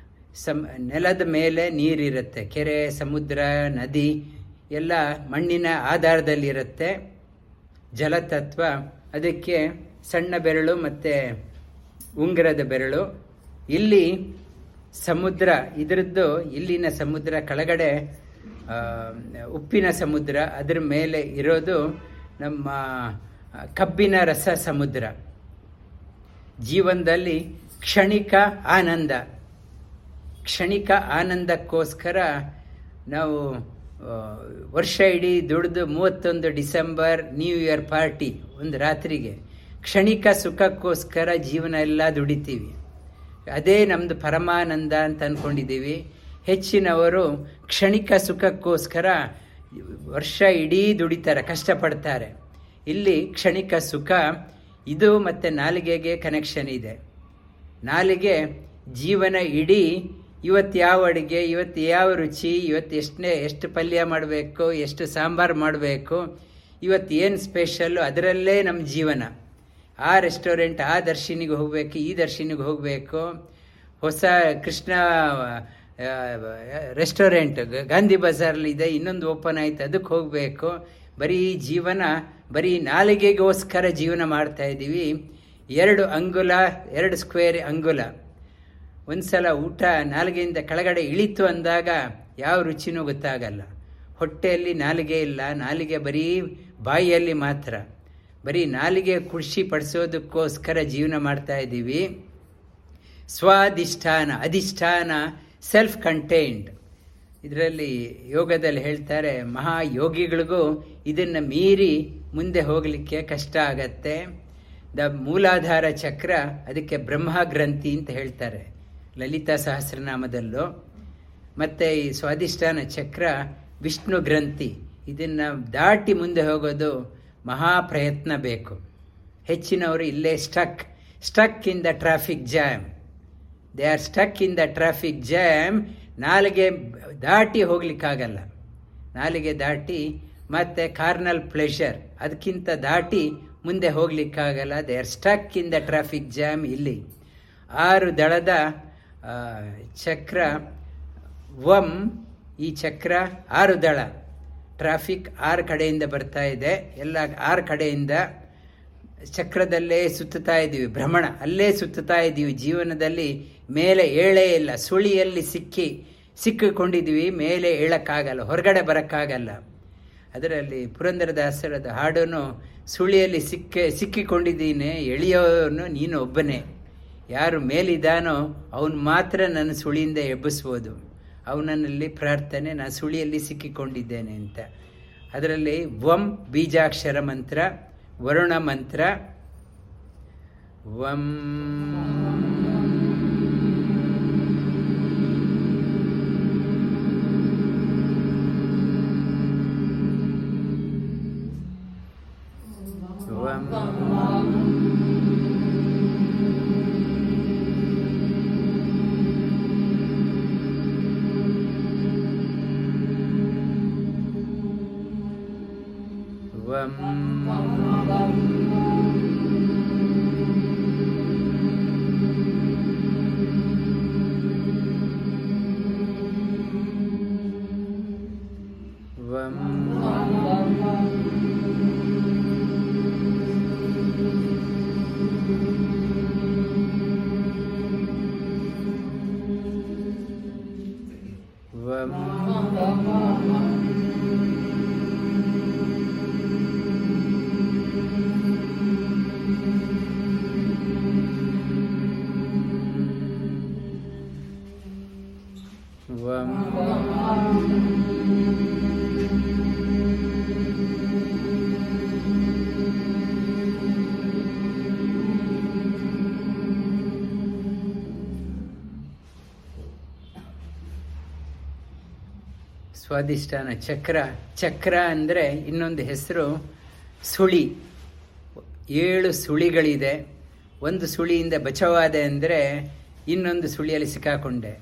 ನೆಲದ ಮೇಲೆ ನೀರಿರುತ್ತೆ. ಕೆರೆ, ಸಮುದ್ರ, ನದಿ ಎಲ್ಲ ಮಣ್ಣಿನ ಆಧಾರದಲ್ಲಿರುತ್ತೆ. ಜಲತತ್ವ ಅದಕ್ಕೆ ಸಣ್ಣ ಬೆರಳು ಮತ್ತು ಉಂಗುರದ ಬೆರಳು. ಇಲ್ಲಿ ಸಮುದ್ರ, ಇದರದ್ದು ಇಲ್ಲಿನ ಸಮುದ್ರ, ಕೆಳಗಡೆ ಉಪ್ಪಿನ ಸಮುದ್ರ, ಅದರ ಮೇಲೆ ಇರೋದು ನಮ್ಮ ಕಬ್ಬಿನ ರಸ ಸಮುದ್ರ. ಜೀವನದಲ್ಲಿ ಕ್ಷಣಿಕ ಆನಂದ, ಕ್ಷಣಿಕ ಆನಂದಕ್ಕೋಸ್ಕರ ನಾವು ವರ್ಷ ಇಡೀ ದುಡಿದು 31 ಡಿಸೆಂಬರ್ ನ್ಯೂ ಇಯರ್ ಪಾರ್ಟಿ ಒಂದು ರಾತ್ರಿಗೆ ಕ್ಷಣಿಕ ಸುಖಕ್ಕೋಸ್ಕರ ಜೀವನ ಎಲ್ಲ ದುಡಿತೀವಿ. ಅದೇ ನಮ್ಮದು ಪರಮಾನಂದ ಅಂತ ಅಂದ್ಕೊಂಡಿದ್ದೀವಿ. ಹೆಚ್ಚಿನವರು ಕ್ಷಣಿಕ ಸುಖಕ್ಕೋಸ್ಕರ ವರ್ಷ ಇಡೀ ದುಡಿತಾರೆ, ಕಷ್ಟಪಡ್ತಾರೆ. ಇಲ್ಲಿ ಕ್ಷಣಿಕ ಸುಖ ಇದು ಮತ್ತು ನಾಲಿಗೆಗೆ ಕನೆಕ್ಷನ್ ಇದೆ. ನಾಲಿಗೆ ಜೀವನ ಇಡೀ ಇವತ್ತು ಯಾವ ಅಡುಗೆ, ಇವತ್ತು ಯಾವ ರುಚಿ, ಇವತ್ತು ಎಷ್ಟು ಪಲ್ಯ ಮಾಡಬೇಕು, ಎಷ್ಟು ಸಾಂಬಾರು ಮಾಡಬೇಕು, ಇವತ್ತು ಏನು ಸ್ಪೆಷಲ್ಲು, ಅದರಲ್ಲೇ ನಮ್ಮ ಜೀವನ. ಆ ರೆಸ್ಟೋರೆಂಟ್, ಆ ದರ್ಶನಿಗೆ ಹೋಗಬೇಕು, ಈ ದರ್ಶನಿಗೆ ಹೋಗಬೇಕು, ಹೊಸ ಕೃಷ್ಣ ರೆಸ್ಟೋರೆಂಟ್ ಗಾಂಧಿ ಬಜಾರ್ಲಿದೆ, ಇನ್ನೊಂದು ಓಪನ್ ಆಯ್ತು, ಅದಕ್ಕೆ ಹೋಗಬೇಕು. ಬರೀ ಜೀವನ, ಬರೀ ನಾಲಿಗೆಗೋಸ್ಕರ ಜೀವನ ಮಾಡ್ತಾ ಇದ್ದೀವಿ. 2 ಅಂಗುಲ, 2 ಸ್ಕ್ವೇರ್ ಅಂಗುಲ. ಒಂದು ಸಲ ಊಟ ನಾಲಿಗೆಯಿಂದ ಕೆಳಗಡೆ ಇಳಿತು ಅಂದಾಗ ಯಾವ ರುಚಿನೂ ಗೊತ್ತಾಗಲ್ಲ. ಹೊಟ್ಟೆಯಲ್ಲಿ ನಾಲಿಗೆ ಇಲ್ಲ, ನಾಲಿಗೆ ಬರೀ ಬಾಯಿಯಲ್ಲಿ ಮಾತ್ರ. ಬರೀ ನಾಲಿಗೆ ಖುಷಿ ಪಡಿಸೋದಕ್ಕೋಸ್ಕರ ಜೀವನ ಮಾಡ್ತಾ ಇದ್ದೀವಿ. ಸ್ವಾಧಿಷ್ಠಾನ, ಅಧಿಷ್ಠಾನ, ಸೆಲ್ಫ್ ಕಂಟೈನ್ಡ್. ಇದರಲ್ಲಿ ಯೋಗದಲ್ಲಿ ಹೇಳ್ತಾರೆ, ಮಹಾಯೋಗಿಗಳಿಗೂ ಇದನ್ನು ಮೀರಿ ಮುಂದೆ ಹೋಗಲಿಕ್ಕೆ ಕಷ್ಟ ಆಗತ್ತೆ. ಮೂಲಾಧಾರ ಚಕ್ರ, ಅದಕ್ಕೆ ಬ್ರಹ್ಮಗ್ರಂಥಿ ಅಂತ ಹೇಳ್ತಾರೆ ಲಲಿತಾ ಸಹಸ್ರನಾಮದಲ್ಲೂ. ಮತ್ತು ಈ ಸ್ವಾಧಿಷ್ಠಾನ ಚಕ್ರ ವಿಷ್ಣು ಗ್ರಂಥಿ. ಇದನ್ನು ದಾಟಿ ಮುಂದೆ ಹೋಗೋದು ಮಹಾಪ್ರಯತ್ನ ಬೇಕು. ಹೆಚ್ಚಿನವರು ಇಲ್ಲೇ stuck in the traffic jam. They are stuck in the traffic jam. ನಾಲಿಗೆ ದಾಟಿ ಹೋಗ್ಲಿಕ್ಕಾಗಲ್ಲ. ನಾಲಿಗೆ ದಾಟಿ ಮತ್ತು ಕಾರ್ನಲ್ ಪ್ಲೆಷರ್, ಅದಕ್ಕಿಂತ ದಾಟಿ ಮುಂದೆ ಹೋಗ್ಲಿಕ್ಕಾಗಲ್ಲ. They are stuck in the traffic jam. ಇಲ್ಲಿ 6 ದಳದ ಚಕ್ರ ವಂ. ಈ ಚಕ್ರ 6 ದಳ. ಟ್ರಾಫಿಕ್ 6 ಕಡೆಯಿಂದ ಬರ್ತಾ ಇದೆ. ಎಲ್ಲ 6 ಕಡೆಯಿಂದ ಚಕ್ರದಲ್ಲೇ ಸುತ್ತುತ್ತಾ ಇದ್ದೀವಿ. ಭ್ರಮಣ ಅಲ್ಲೇ ಸುತ್ತುತ್ತಾ ಇದ್ದೀವಿ. ಜೀವನದಲ್ಲಿ ಮೇಲೆ ಏಳೇ ಇಲ್ಲ. ಸುಳಿಯಲ್ಲಿ ಸಿಕ್ಕಿಕೊಂಡಿದ್ದೀವಿ. ಮೇಲೆ ಏಳಕ್ಕಾಗಲ್ಲ, ಹೊರಗಡೆ ಬರೋಕ್ಕಾಗಲ್ಲ. ಅದರಲ್ಲಿ ಪುರಂದರದಾಸರದ ಹಾಡನ್ನು, ಸುಳಿಯಲ್ಲಿ ಸಿಕ್ಕಿಕೊಂಡಿದ್ದೀನಿ, ಎಳೆಯೋನು ನೀನು ಒಬ್ಬನೇ. ಯಾರು ಮೇಲಿದ್ದಾನೋ ಅವನು ಮಾತ್ರ ನನ್ನ ಸುಳಿಯಿಂದ ಎಬ್ಬಿಸ್ಬೋದು. ಅವನಲ್ಲಿ ಪ್ರಾರ್ಥನೆ, ನಾನು ಸುಳಿಯಲ್ಲಿ ಸಿಕ್ಕಿಕೊಂಡಿದ್ದೇನೆ ಅಂತ. ಅದರಲ್ಲಿ ವಂ ಬೀಜಾಕ್ಷರ ಮಂತ್ರ, ವರುಣ ಮಂತ್ರ. ವಂ ಸ್ವಾಧಿಷ್ಠಾನ ಚಕ್ರ. ಚಕ್ರ ಅಂದರೆ ಇನ್ನೊಂದು ಹೆಸರು ಸುಳಿ. 7 ಸುಳಿಗಳಿದೆ. ಒಂದು ಸುಳಿಯಿಂದ ಬಚಾವಾದೆ ಅಂದರೆ ಇನ್ನೊಂದು ಸುಳಿಯಲ್ಲಿ ಸಿಕ್ಕಾಕೊಂಡೆ.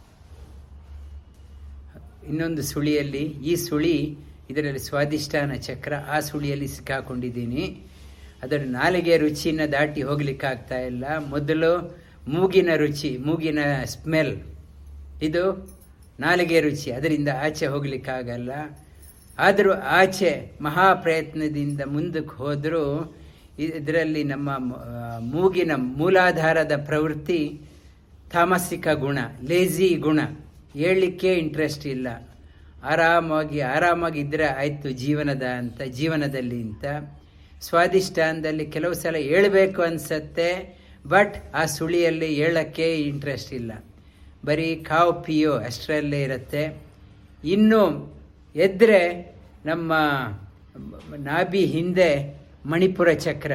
ಇನ್ನೊಂದು ಸುಳಿಯಲ್ಲಿ, ಈ ಸುಳಿ ಇದರಲ್ಲಿ ಸ್ವಾಧಿಷ್ಠಾನ ಚಕ್ರ, ಆ ಸುಳಿಯಲ್ಲಿ ಸಿಕ್ಕಾಕೊಂಡಿದ್ದೀನಿ. ಅದರ ನಾಲಿಗೆ ರುಚಿನ ದಾಟಿ ಹೋಗ್ಲಿಕ್ಕಾಗ್ತಾ ಇಲ್ಲ. ಮೊದಲು ಮೂಗಿನ ರುಚಿ, ಮೂಗಿನ ಸ್ಮೆಲ್, ಇದು ನಾಲಿಗೆ ರುಚಿ, ಅದರಿಂದ ಆಚೆ ಹೋಗ್ಲಿಕ್ಕಾಗಲ್ಲ. ಆದರೂ ಆಚೆ ಮಹಾಪ್ರಯತ್ನದಿಂದ ಮುಂದಕ್ಕೆ ಹೋದರೂ ಇದರಲ್ಲಿ ನಮ್ಮ ಮೂಗಿನ ಮೂಲಾಧಾರದ ಪ್ರವೃತ್ತಿ ತಾಮಸಿಕ ಗುಣ, ಲೇಜಿ ಗುಣ, ಹೇಳಲಿಕ್ಕೆ ಇಂಟ್ರೆಸ್ಟ್ ಇಲ್ಲ. ಆರಾಮಾಗಿದ್ದರೆ ಆಯಿತು ಜೀವನದಲ್ಲಿ ಅಂತ. ಸ್ವಾಧಿಷ್ಠಾನದಲ್ಲಿ ಕೆಲವು ಸಲ ಹೇಳಬೇಕು ಅನಿಸತ್ತೆ, ಬಟ್ ಆ ಸುಳಿಯಲ್ಲಿ ಹೇಳಕ್ಕೆ ಇಂಟ್ರೆಸ್ಟ್ ಇಲ್ಲ. ಬರೀ ಕಾವು ಪಿಯೋ ಅಷ್ಟರಲ್ಲೇ ಇರುತ್ತೆ. ಇನ್ನು ಎದ್ದರೆ ನಮ್ಮ ನಾಭಿ ಹಿಂದೆ ಮಣಿಪುರ ಚಕ್ರ,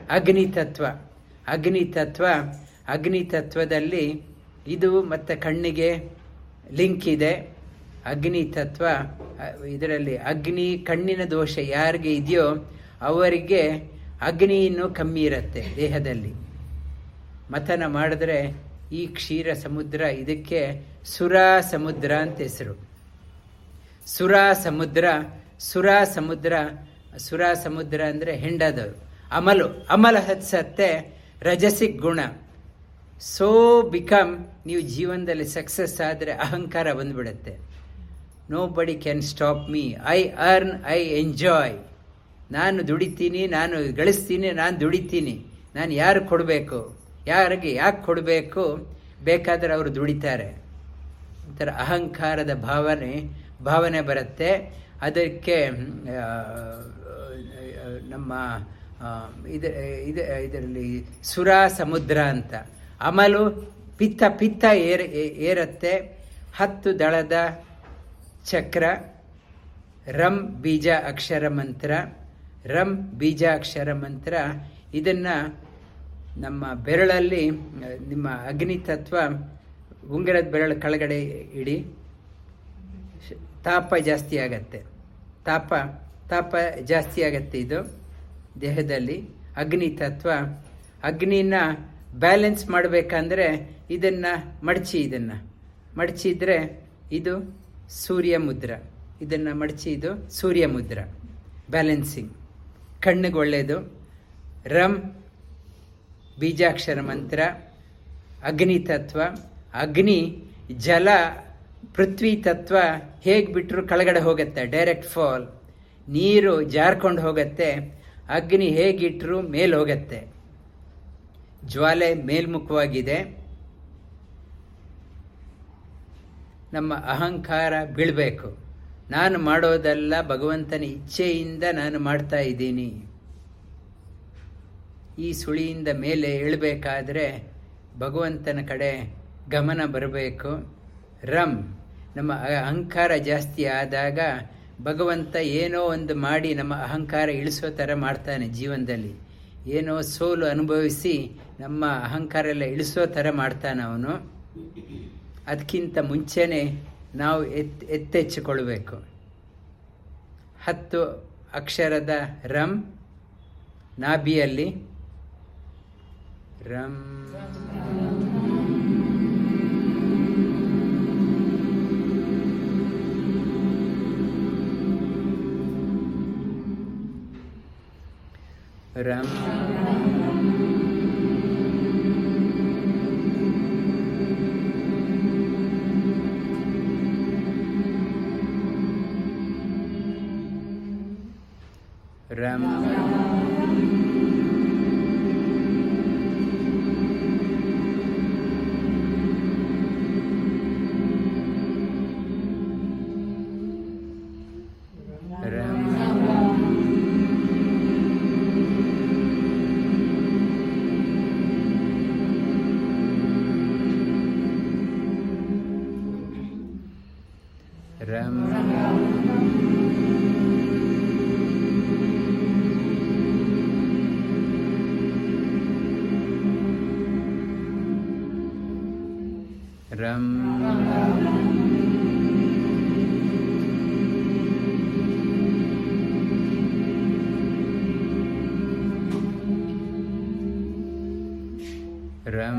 ಅಗ್ನಿತತ್ವದಲ್ಲಿ ಇದು ಮತ್ತು ಕಣ್ಣಿಗೆ ಲಿಂಕ್ ಇದೆ. ಅಗ್ನಿತತ್ವ, ಇದರಲ್ಲಿ ಅಗ್ನಿ, ಕಣ್ಣಿನ ದೋಷ ಯಾರಿಗೆ ಇದೆಯೋ ಅವರಿಗೆ ಅಗ್ನಿ ಇನ್ನೂ ಕಮ್ಮಿ ಇರುತ್ತೆ ದೇಹದಲ್ಲಿ. ಮಥನ ಮಾಡಿದ್ರೆ ಈ ಕ್ಷೀರ ಸಮುದ್ರ, ಇದಕ್ಕೆ ಸುರಾ ಸಮುದ್ರ ಅಂತ ಹೆಸರು. ಸುರಾ ಸಮುದ್ರ ಅಂದರೆ ಹೆಂಡದವರು. ಅಮಲ ಹತ್ಸತ್ತೆ ರಜಸಿಕ್ ಗುಣ. ಸೋ ಬಿಕಮ್, ನೀವು ಜೀವನದಲ್ಲಿ ಸಕ್ಸಸ್ ಆದರೆ ಅಹಂಕಾರ ಬಂದ್ಬಿಡುತ್ತೆ. Nobody can stop me, I earn, I enjoy. ನಾನು ದುಡಿತೀನಿ, ನಾನು ಗಳಿಸ್ತೀನಿ, ನಾನು ದುಡಿತೀನಿ, ನಾನು ಯಾರು ಕೊಡಬೇಕು, ಯಾರಿಗೆ ಯಾಕೆ ಕೊಡಬೇಕು, ಬೇಕಾದರೆ ಅವರು ದುಡಿತಾರೆ. ಒಂಥರ ಅಹಂಕಾರದ ಭಾವನೆ ಬರುತ್ತೆ. ಅದಕ್ಕೆ ನಮ್ಮ ಇದರಲ್ಲಿ ಸುರಾ ಸಮುದ್ರ ಅಂತ. ಅಮಲು ಪಿತ್ತ ಏರತ್ತೆ. 10 ದಳದ ಚಕ್ರ, ರಂ ಬೀಜ ಅಕ್ಷರ ಮಂತ್ರ. ಇದನ್ನು ನಮ್ಮ ಬೆರಳಲ್ಲಿ, ನಿಮ್ಮ ಅಗ್ನಿತತ್ವ ಉಂಗುರದ ಬೆರಳು ಕೆಳಗಡೆ ಇಡಿ. ತಾಪ ಜಾಸ್ತಿ ಆಗತ್ತೆ. ಇದು ದೇಹದಲ್ಲಿ ಅಗ್ನಿತತ್ವ. ಅಗ್ನಿನ ಬ್ಯಾಲೆನ್ಸ್ ಮಾಡಬೇಕಂದ್ರೆ ಇದನ್ನು ಮಡಚಿದ್ರೆ ಇದು ಸೂರ್ಯ ಮುದ್ರ. ಇದನ್ನು ಮಡಚಿ ಇದು ಸೂರ್ಯ ಮುದ್ರ, ಬ್ಯಾಲೆನ್ಸಿಂಗ್, ಕಣ್ಣಿಗೆ ಒಳ್ಳೆಯದು. ರಂ ಬೀಜಾಕ್ಷರ ಮಂತ್ರ, ಅಗ್ನಿತತ್ವ. ಅಗ್ನಿ, ಜಲ, ಪೃಥ್ವಿ ತತ್ವ ಹೇಗೆ ಬಿಟ್ಟರು ಕೆಳಗಡೆ ಹೋಗುತ್ತೆ, ಡೈರೆಕ್ಟ್ ಫಾಲ್. ನೀರು ಜಾರ್ಕೊಂಡು ಹೋಗುತ್ತೆ. ಅಗ್ನಿ ಹೇಗಿಟ್ಟರು ಮೇಲೆ ಹೋಗುತ್ತೆ. ಜ್ವಾಲೆ ಮೇಲ್ಮುಖವಾಗಿದೆ. ನಮ್ಮ ಅಹಂಕಾರ ಬೀಳಬೇಕು. ನಾನು ಮಾಡೋದಲ್ಲ, ಭಗವಂತನ ಇಚ್ಛೆಯಿಂದ ನಾನು ಮಾಡ್ತಾ ಇದ್ದೀನಿ. ಈ ಸುಳಿಯಿಂದ ಮೇಲೆ ಏಳಬೇಕಾದ್ರೆ ಭಗವಂತನ ಕಡೆ ಗಮನ ಬರಬೇಕು. ರಂ, ನಮ್ಮ ಅಹಂಕಾರ ಜಾಸ್ತಿ ಆದಾಗ ಭಗವಂತ ಏನೋ ಒಂದು ಮಾಡಿ ನಮ್ಮ ಅಹಂಕಾರ ಇಳಿಸೋ ಥರ ಮಾಡ್ತಾನೆ. ಜೀವನದಲ್ಲಿ ಏನೋ ಸೋಲು ಅನುಭವಿಸಿ ನಮ್ಮ ಅಹಂಕಾರ ಎಲ್ಲ ಇಳಿಸೋ ಥರ ಮಾಡ್ತಾನೆ ಅವನು. ಅದಕ್ಕಿಂತ ಮುಂಚೆನೇ ನಾವು ಎತ್ತೆಚ್ಚಿಕೊಳ್ಬೇಕು. 10 ಅಕ್ಷರದ ರಂ ನಾಭಿಯಲ್ಲಿ ರಂ ರಂ ರಂ ರಂ ರಂ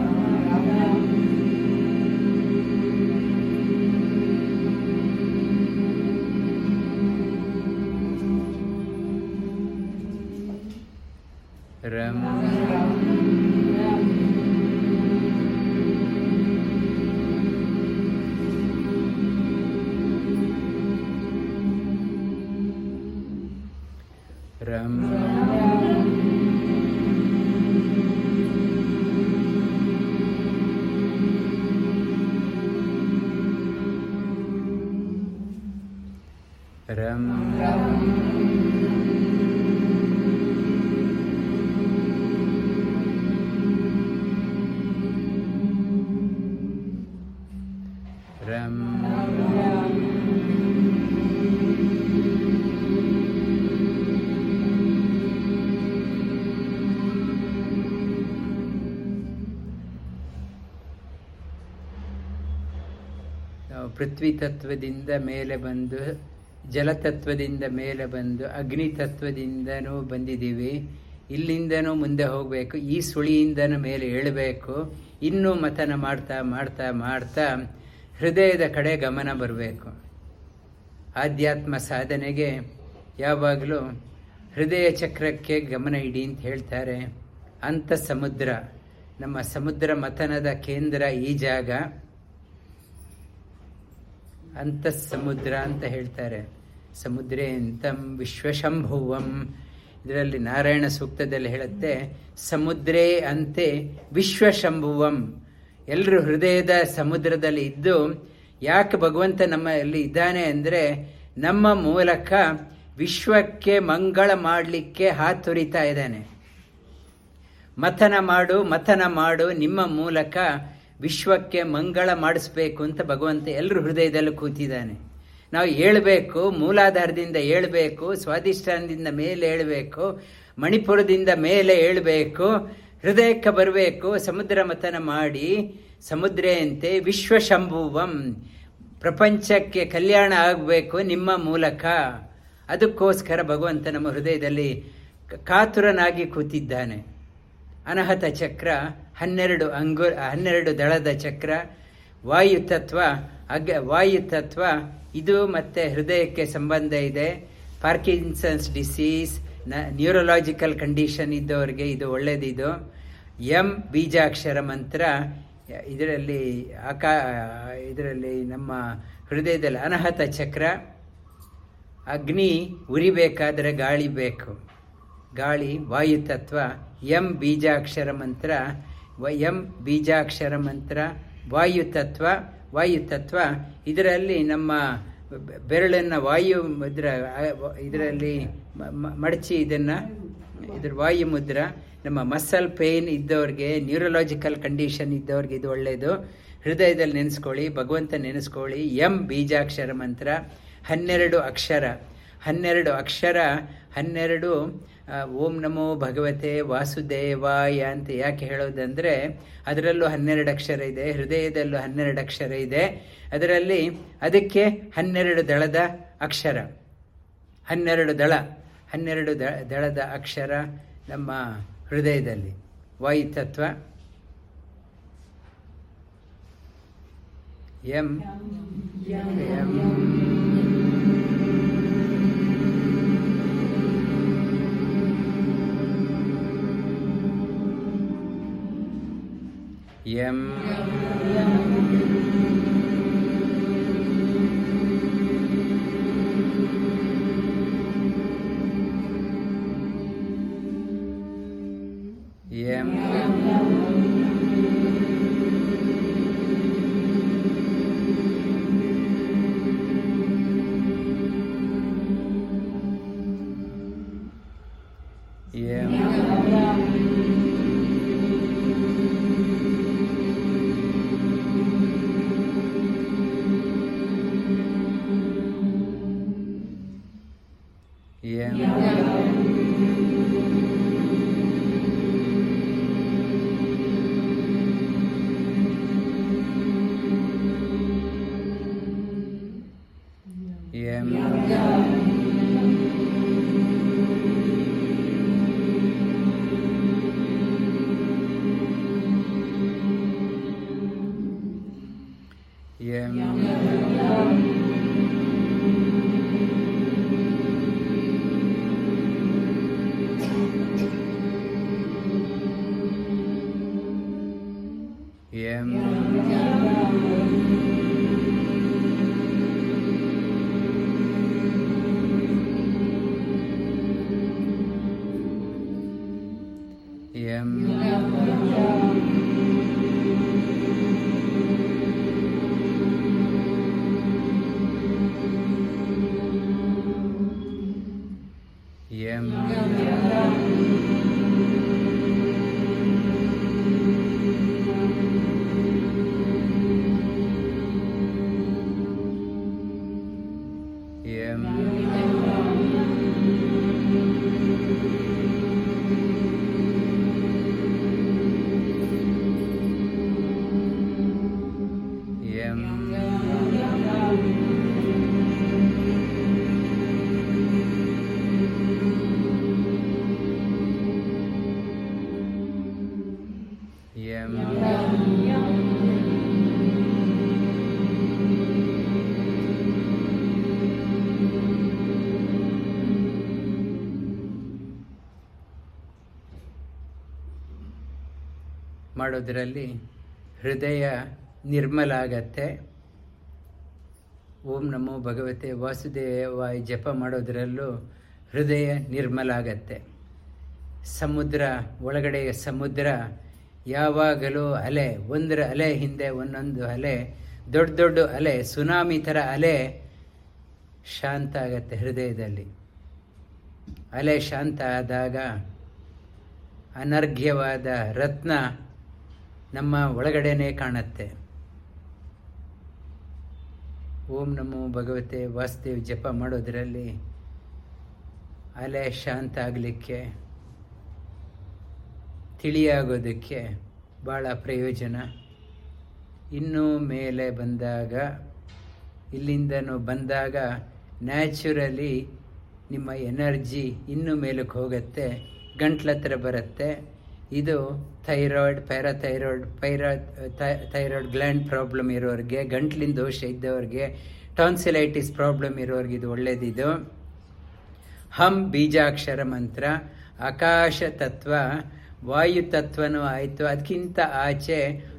ರಂ ರಂ ರಂ ರಂ ಪೃಥ್ವಿ ತತ್ವದಿಂದ ಮೇಲೆ ಬಂದು ಜಲತತ್ವದಿಂದ ಮೇಲೆ ಬಂದು ಅಗ್ನಿ ತತ್ವದಿಂದನೂ ಬಂದಿದ್ದೀವಿ. ಇಲ್ಲಿಂದನೂ ಮುಂದೆ ಹೋಗಬೇಕು. ಈ ಸುಳಿಯಿಂದನೂ ಮೇಲೆ ಏಳಬೇಕು. ಇನ್ನೂ ಮಥನ ಮಾಡ್ತಾ ಮಾಡ್ತಾ ಮಾಡ್ತಾ ಹೃದಯದ ಕಡೆ ಗಮನ ಬರಬೇಕು. ಆಧ್ಯಾತ್ಮ ಸಾಧನೆಗೆ ಯಾವಾಗಲೂ ಹೃದಯ ಚಕ್ರಕ್ಕೆ ಗಮನ ಇಡಿ ಅಂತ ಹೇಳ್ತಾರೆ. ಅಂತ ಸಮುದ್ರ, ನಮ್ಮ ಸಮುದ್ರ ಮಥನದ ಕೇಂದ್ರ ಈ ಜಾಗ ಅಂತ ಸಮುದ್ರ ಅಂತ ಹೇಳ್ತಾರೆ. ಸಮುದ್ರೇ ಅಂತಂ ವಿಶ್ವಶಂಭುವಂ. ಇದರಲ್ಲಿ ನಾರಾಯಣ ಸೂಕ್ತದಲ್ಲಿ ಹೇಳುತ್ತೆ, ಸಮುದ್ರೇ ಅಂತೆ ವಿಶ್ವಶಂಭುವಂ. ಎಲ್ಲರೂ ಹೃದಯದ ಸಮುದ್ರದಲ್ಲಿ ಇದ್ದು, ಯಾಕೆ ಭಗವಂತ ನಮ್ಮಲ್ಲಿ ಇದ್ದಾನೆ ಅಂದರೆ ನಮ್ಮ ಮೂಲಕ ವಿಶ್ವಕ್ಕೆ ಮಂಗಳ ಮಾಡಲಿಕ್ಕೆ ಹಾತೊರಿತಾ ಇದ್ದಾನೆ. ಮಥನ ಮಾಡು ನಿಮ್ಮ ಮೂಲಕ ವಿಶ್ವಕ್ಕೆ ಮಂಗಳ ಮಾಡಿಸ್ಬೇಕು ಅಂತ ಭಗವಂತ ಎಲ್ಲರೂ ಹೃದಯದಲ್ಲಿ ಕೂತಿದ್ದಾನೆ. ನಾವು ಏಳಬೇಕು, ಮೂಲಾಧಾರದಿಂದ ಏಳಬೇಕು, ಸ್ವಾಧಿಷ್ಠಾನದಿಂದ ಮೇಲೆ ಏಳಬೇಕು, ಮಣಿಪುರದಿಂದ ಮೇಲೆ ಏಳಬೇಕು, ಹೃದಯಕ್ಕೆ ಬರಬೇಕು. ಸಮುದ್ರ ಮಥನ ಮಾಡಿ ಸಮುದ್ರೆಯಂತೆ ವಿಶ್ವಶಂಭುವಂ, ಪ್ರಪಂಚಕ್ಕೆ ಕಲ್ಯಾಣ ಆಗಬೇಕು ನಿಮ್ಮ ಮೂಲಕ. ಅದಕ್ಕೋಸ್ಕರ ಭಗವಂತ ನಮ್ಮ ಹೃದಯದಲ್ಲಿ ಕಾತುರನಾಗಿ ಕೂತಿದ್ದಾನೆ. ಅನಹತ ಚಕ್ರ 12 ದಳದ ಚಕ್ರ. ವಾಯುತತ್ವ ಇದು ಮತ್ತೆ ಹೃದಯಕ್ಕೆ ಸಂಬಂಧ ಇದೆ. ಪಾರ್ಕಿನ್ಸನ್ಸ್ ಡಿಸೀಸ್, ನ್ಯೂರಲಾಜಿಕಲ್ ಕಂಡೀಷನ್ ಇದ್ದವರಿಗೆ ಇದು ಒಳ್ಳೆಯದಿದು. ಎಂ ಬೀಜಾಕ್ಷರ ಮಂತ್ರ. ಇದರಲ್ಲಿ ನಮ್ಮ ಹೃದಯದಲ್ಲಿ ಅನಹತ ಚಕ್ರ. ಅಗ್ನಿ ಉರಿಬೇಕಾದರೆ ಗಾಳಿ ಬೇಕು, ಗಾಳಿ ವಾಯುತತ್ವ. ಎಂ ಬೀಜಾಕ್ಷರ ಮಂತ್ರ, ವಾಯುತತ್ವ. ಇದರಲ್ಲಿ ನಮ್ಮ ಬೆರಳನ್ನು ಇದರಲ್ಲಿ ಮಡಚಿ ಇದನ್ನು ಇದ್ರ ವಾಯು ಮುದ್ರ. ನಮ್ಮ ಮಸಲ್ ಪೇನ್ ಇದ್ದವ್ರಿಗೆ, ನ್ಯೂರಲಾಜಿಕಲ್ ಕಂಡೀಷನ್ ಇದ್ದವ್ರಿಗೆ ಇದು ಒಳ್ಳೆಯದು. ಹೃದಯದಲ್ಲಿ ನೆನೆಸ್ಕೊಳ್ಳಿ, ಭಗವಂತ ನೆನೆಸ್ಕೊಳ್ಳಿ. ಬೀಜಾಕ್ಷರ ಮಂತ್ರ, 12 ಅಕ್ಷರ. 12 ಓಂ ನಮೋ ಭಗವತೆ ವಾಸುದೇವಾಯ ಅಂತ ಯಾಕೆ ಹೇಳೋದಂದರೆ, ಅದರಲ್ಲೂ 12 ಅಕ್ಷರ ಇದೆ, ಹೃದಯದಲ್ಲೂ 12 ಅಕ್ಷರ ಇದೆ. ಅದಕ್ಕೆ 12 ದಳದ ಅಕ್ಷರ, 12 ದಳದ ಅಕ್ಷರ ನಮ್ಮ ಹೃದಯದಲ್ಲಿ. ವಾಯುತತ್ವ ಎಂ ಎಂ ಎಂ ಮಾಡೋದರಲ್ಲಿ ಹೃದಯ ನಿರ್ಮಲ ಆಗತ್ತೆ. ಓಂ ನಮೋ ಭಗವತೆ ವಾಸುದೇವಾಯ ಜಪ ಮಾಡೋದರಲ್ಲೂ ಹೃದಯ ನಿರ್ಮಲ ಆಗತ್ತೆ. ಸಮುದ್ರ ಒಳಗಡೆಯ ಸಮುದ್ರ ಯಾವಾಗಲೂ ಅಲೆ, ಒಂದರ ಅಲೆ ಹಿಂದೆ ಒಂದೊಂದು ಅಲೆ, ದೊಡ್ಡ ದೊಡ್ಡ ಅಲೆ, ಸುನಾಮಿ ಥರ ಅಲೆ ಶಾಂತ ಆಗತ್ತೆ ಹೃದಯದಲ್ಲಿ. ಅಲೆ ಶಾಂತ ಆದಾಗ ಅನರ್ಘ್ಯವಾದ ರತ್ನ ನಮ್ಮ ಒಳಗಡೆನೇ ಕಾಣುತ್ತೆ. ಓಂ ನಮೋ ಭಗವತೆ ವಾಸುದೇವ ಜಪ ಮಾಡೋದರಲ್ಲಿ ಅಲೆ ಶಾಂತ ಆಗಲಿಕ್ಕೆ, ತಿಳಿಯಾಗೋದಕ್ಕೆ ಭಾಳ ಪ್ರಯೋಜನ. ಇನ್ನೂ ಮೇಲೆ ಬಂದಾಗ, ಇಲ್ಲಿಂದನೂ ಬಂದಾಗ ನ್ಯಾಚುರಲಿ ನಿಮ್ಮ ಎನರ್ಜಿ ಇನ್ನೂ ಮೇಲಕ್ಕೆ ಹೋಗುತ್ತೆ, ಗಂಟ್ಲತ್ರ ಬರುತ್ತೆ. ಇದು ಥೈರಾಯ್ಡ್, ಥೈರಾಯ್ಡ್ ಗ್ಲ್ಯಾಂಡ್ ಪ್ರಾಬ್ಲಮ್ ಇರೋರಿಗೆ, ಗಂಟ್ಲಿನ ದೋಷ ಇದ್ದವ್ರಿಗೆ, ಟಾನ್ಸಿಲೈಟಿಸ್ ಪ್ರಾಬ್ಲಮ್ ಇರೋರಿಗೆ ಇದು ಒಳ್ಳೆಯದಿದು. ಬೀಜಾಕ್ಷರ ಮಂತ್ರ, ಆಕಾಶ ತತ್ವ, ವಾಯು ತತ್ವನೂ ಆಯಿತು. ಅದಕ್ಕಿಂತ ಆಚೆ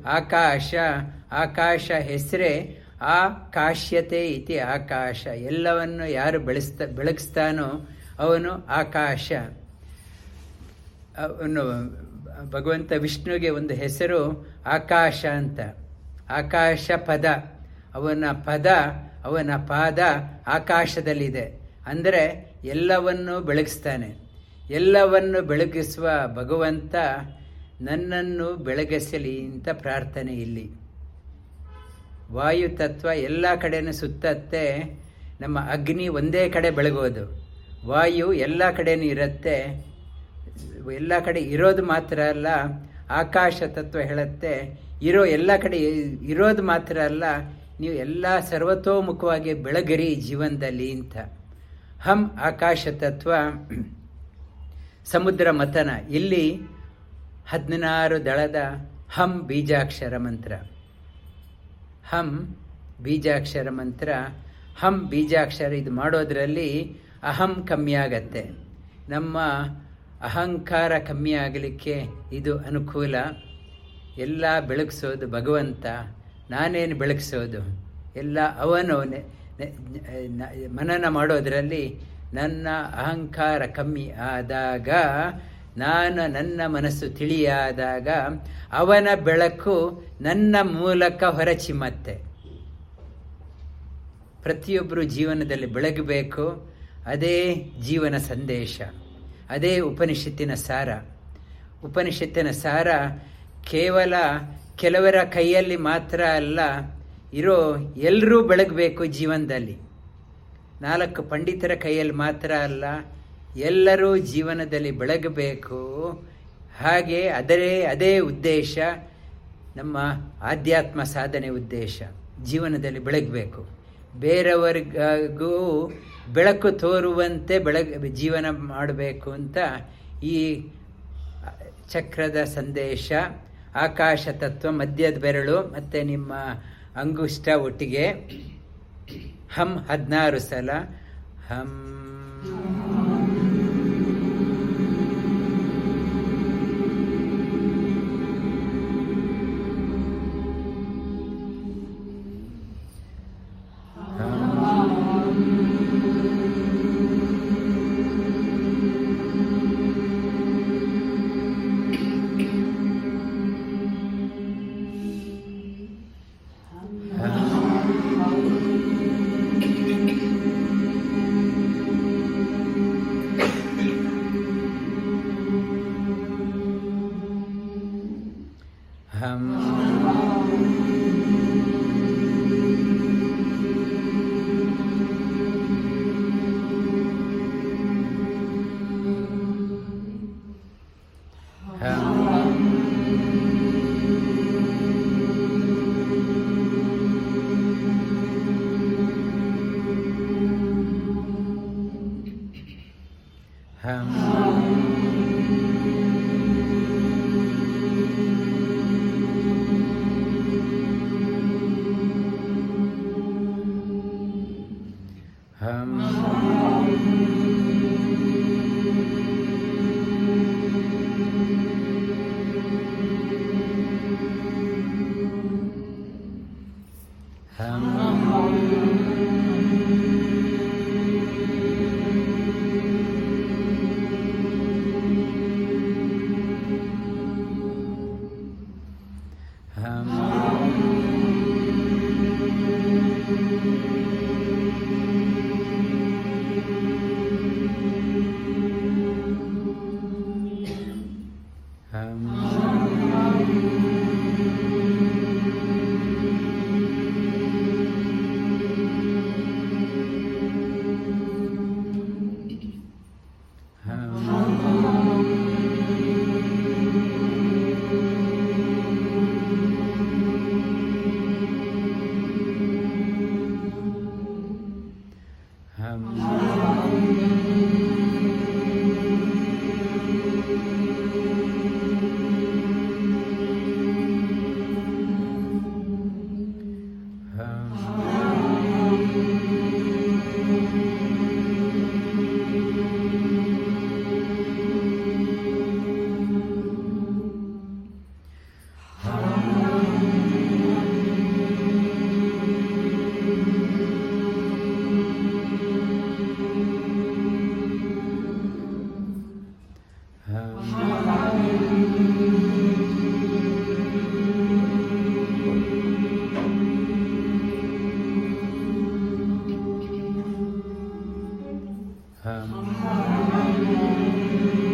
ಆಕಾಶ ಹೆಸರೇ ಆಕಾಶ್ಯತೆ ಇತಿ ಆಕಾಶ. ಎಲ್ಲವನ್ನು ಯಾರು ಬೆಳಗಿಸ್ತಾನೋ ಅವನು ಆಕಾಶ. ಅವನು ಭಗವಂತ ವಿಷ್ಣುವಿಗೆ ಒಂದು ಹೆಸರು ಆಕಾಶ ಅಂತ. ಆಕಾಶ ಪದ, ಅವನ ಪಾದ ಆಕಾಶದಲ್ಲಿದೆ. ಅಂದರೆ ಎಲ್ಲವನ್ನೂ ಬೆಳಗಿಸ್ತಾನೆ. ಎಲ್ಲವನ್ನು ಬೆಳಗಿಸುವ ಭಗವಂತ ನನ್ನನ್ನು ಬೆಳಗಿಸಲಿ ಅಂತ ಪ್ರಾರ್ಥನೆ ಇಲ್ಲಿ. ವಾಯು ತತ್ವ ಎಲ್ಲ ಕಡೆನೂ ಸುತ್ತತ್ತೆ. ನಮ್ಮ ಅಗ್ನಿ ಒಂದೇ ಕಡೆ ಬೆಳಗೋದು. ವಾಯು ಎಲ್ಲ ಕಡೆನೂ ಇರುತ್ತೆ. ಎಲ್ಲ ಕಡೆ ಇರೋದು ಮಾತ್ರ ಅಲ್ಲ, ಆಕಾಶ ತತ್ವ ಹೇಳುತ್ತೆ ಎಲ್ಲ ಕಡೆ ಇರೋದು ಮಾತ್ರ ಅಲ್ಲ, ನೀವು ಎಲ್ಲ ಸರ್ವತೋಮುಖವಾಗಿ ಬೆಳಗರಿ ಜೀವನದಲ್ಲಿ ಅಂತ. ಹಂ ಆಕಾಶ ತತ್ವ, ಸಮುದ್ರ ಮಥನ. ಇಲ್ಲಿ 16 ದಳದ ಹಂ ಬೀಜಾಕ್ಷರ ಮಂತ್ರ. ಹಂ ಬೀಜಾಕ್ಷರ ಮಂತ್ರ. ಹಂ ಬೀಜಾಕ್ಷರ ಇದು ಮಾಡೋದ್ರಲ್ಲಿ ಅಹಂ ಕಮ್ಮಿ ಆಗತ್ತೆ. ನಮ್ಮ ಅಹಂಕಾರ ಕಮ್ಮಿ ಆಗಲಿಕ್ಕೆ ಇದು ಅನುಕೂಲ. ಎಲ್ಲ ಬೆಳಗಿಸೋದು ಭಗವಂತ, ನಾನೇನು ಬೆಳಗಿಸೋದು ಎಲ್ಲ ಅವನು. ಮನನ ಮಾಡೋದರಲ್ಲಿ ನನ್ನ ಅಹಂಕಾರ ಕಮ್ಮಿ ಆದಾಗ, ನನ್ನ ಮನಸ್ಸು ತಿಳಿಯಾದಾಗ ಅವನ ಬೆಳಕು ನನ್ನ ಮೂಲಕ ಹೊರಚಿಮ್ಮತ್ತೆ. ಪ್ರತಿಯೊಬ್ಬರು ಜೀವನದಲ್ಲಿ ಬೆಳಗಬೇಕು. ಅದೇ ಜೀವನ ಸಂದೇಶ, ಅದೇ ಉಪನಿಷತ್ತಿನ ಸಾರ. ಉಪನಿಷತ್ತಿನ ಸಾರ ಕೇವಲ ಕೆಲವರ ಕೈಯಲ್ಲಿ ಮಾತ್ರ ಅಲ್ಲ, ಎಲ್ಲರೂ ಬೆಳಗಬೇಕು ಜೀವನದಲ್ಲಿ. 4 ಪಂಡಿತರ ಕೈಯಲ್ಲಿ ಮಾತ್ರ ಅಲ್ಲ, ಎಲ್ಲರೂ ಜೀವನದಲ್ಲಿ ಬೆಳಗಬೇಕು. ಹಾಗೆ ಅದೇ ಉದ್ದೇಶ ನಮ್ಮ ಆಧ್ಯಾತ್ಮ ಸಾಧನೆ ಉದ್ದೇಶ. ಜೀವನದಲ್ಲಿ ಬೆಳಗಬೇಕು, ಬೇರೆಯವರಿಗೂ ಬೆಳಕು ತೋರುವಂತೆ ಜೀವನ ಮಾಡಬೇಕು ಅಂತ ಈ ಚಕ್ರದ ಸಂದೇಶ. ಆಕಾಶ ತತ್ವ, ಮಧ್ಯದ ಬೆರಳು ಮತ್ತು ನಿಮ್ಮ ಅಂಗುಷ್ಟ ಒಟ್ಟಿಗೆ ಹಂ 16 ಸಲ. ಹಂ Hum.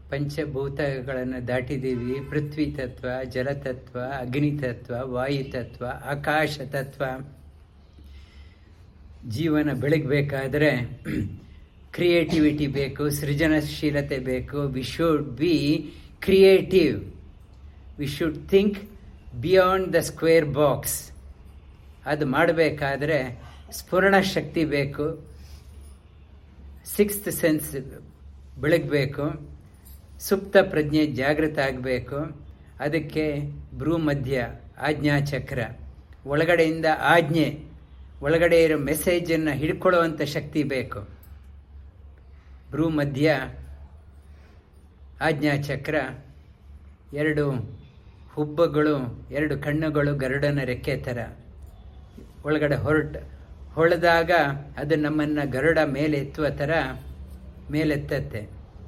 ಪಂಚಭೂತಗಳನ್ನು ದಾಟಿದ್ದೀವಿ. ಪೃಥ್ವಿ ತತ್ವ, ಜಲತತ್ವ, ಅಗ್ನಿತತ್ವ, ವಾಯುತತ್ವ, ಆಕಾಶ ತತ್ವ. ಜೀವನ ಬೆಳಗಬೇಕಾದ್ರೆ ಕ್ರಿಯೇಟಿವಿಟಿ ಬೇಕು, ಸೃಜನಶೀಲತೆ ಬೇಕು. We should be creative. We should think beyond the square box. ಅದು ಮಾಡಬೇಕಾದ್ರೆ ಸ್ಫುರಣ ಶಕ್ತಿ ಬೇಕು, ಸಿಕ್ಸ್ತ್ ಸೆನ್ಸ್ ಬೆಳಗಬೇಕು, ಸುಪ್ತ ಪ್ರಜ್ಞೆ ಜಾಗೃತ ಆಗಬೇಕು. ಅದಕ್ಕೆ ಭ್ರೂಮಧ್ಯ ಆಜ್ಞಾಚಕ್ರ, ಒಳಗಡೆಯಿಂದ ಆಜ್ಞೆ, ಒಳಗಡೆ ಇರೋ ಮೆಸೇಜನ್ನು ಹಿಡ್ಕೊಳ್ಳುವಂಥ ಶಕ್ತಿ ಬೇಕು. ಭ್ರೂಮಧ್ಯ ಆಜ್ಞಾಚಕ್ರ, 2 ಹುಬ್ಬುಗಳು, 2 ಕಣ್ಣುಗಳು ಗರುಡನ ರೆಕ್ಕೆ ಥರ. ಒಳಗಡೆ ಹೊಳೆದಾಗ ಅದು ನಮ್ಮನ್ನು ಗರುಡ ಮೇಲೆ ಎತ್ತುವ ಥರ ಮೇಲೆತ್ತತ್ತೆ.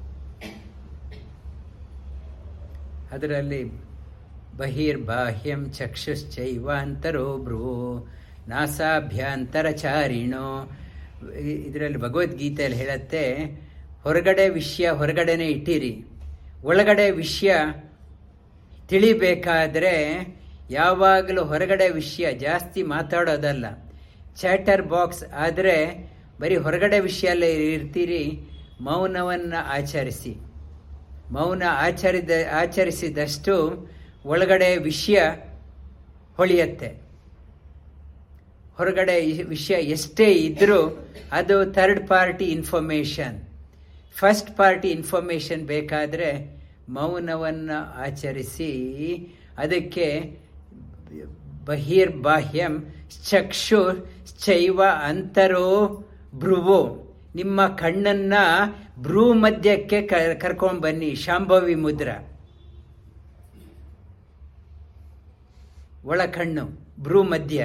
ಅದರಲ್ಲಿ ಬಹಿರ್ಬಾಹ್ಯಂ ಚಕ್ಷುಶ್ಚೈವಾಂತರೋ ಭ್ರೂ ನಾಸಾಭ್ಯಾಂತರಚಾರಿಣೋ. ಇದರಲ್ಲಿ ಭಗವದ್ಗೀತೆಯಲ್ಲಿ ಹೇಳುತ್ತೆ, ಹೊರಗಡೆ ವಿಷಯ ಹೊರಗಡೆನೇ ಇಟ್ಟಿರಿ, ಒಳಗಡೆ ವಿಷಯ ತಿಳಿಬೇಕಾದ್ರೆ ಯಾವಾಗಲೂ ಹೊರಗಡೆ ವಿಷಯ ಜಾಸ್ತಿ ಮಾತಾಡೋದಲ್ಲ. ಚಾಟರ್ ಬಾಕ್ಸ್ ಆದರೆ ಬರೀ ಹೊರಗಡೆ ವಿಷಯಲ್ಲೇ ಇರ್ತೀರಿ. ಮೌನವನ್ನು ಆಚರಿಸಿ. ಮೌನ ಆಚರಿಸಿದಷ್ಟು ಒಳಗಡೆ ವಿಷಯ ಹೊಳೆಯುತ್ತೆ. ಹೊರಗಡೆ ವಿಷಯ ಎಷ್ಟೇ ಇದ್ದರೂ ಅದು third party information. First party information ಬೇಕಾದರೆ ಮೌನವನ್ನು ಆಚರಿಸಿ. ಅದಕ್ಕೆ ಬಹಿರ್ಬಾಹ್ಯಂ ಚಕ್ಷುರ್ ಚೈವ ಅಂತರೋ ಭ್ರುವೋ. ನಿಮ್ಮ ಕಣ್ಣನ್ನು ಭ್ರೂ ಮಧ್ಯಕ್ಕೆ ಕರ್ಕೊಂಡು ಬನ್ನಿ. ಶಾಂಭವಿ ಮುದ್ರ, ಒಳಕಣ್ಣು ಭ್ರೂ ಮಧ್ಯ,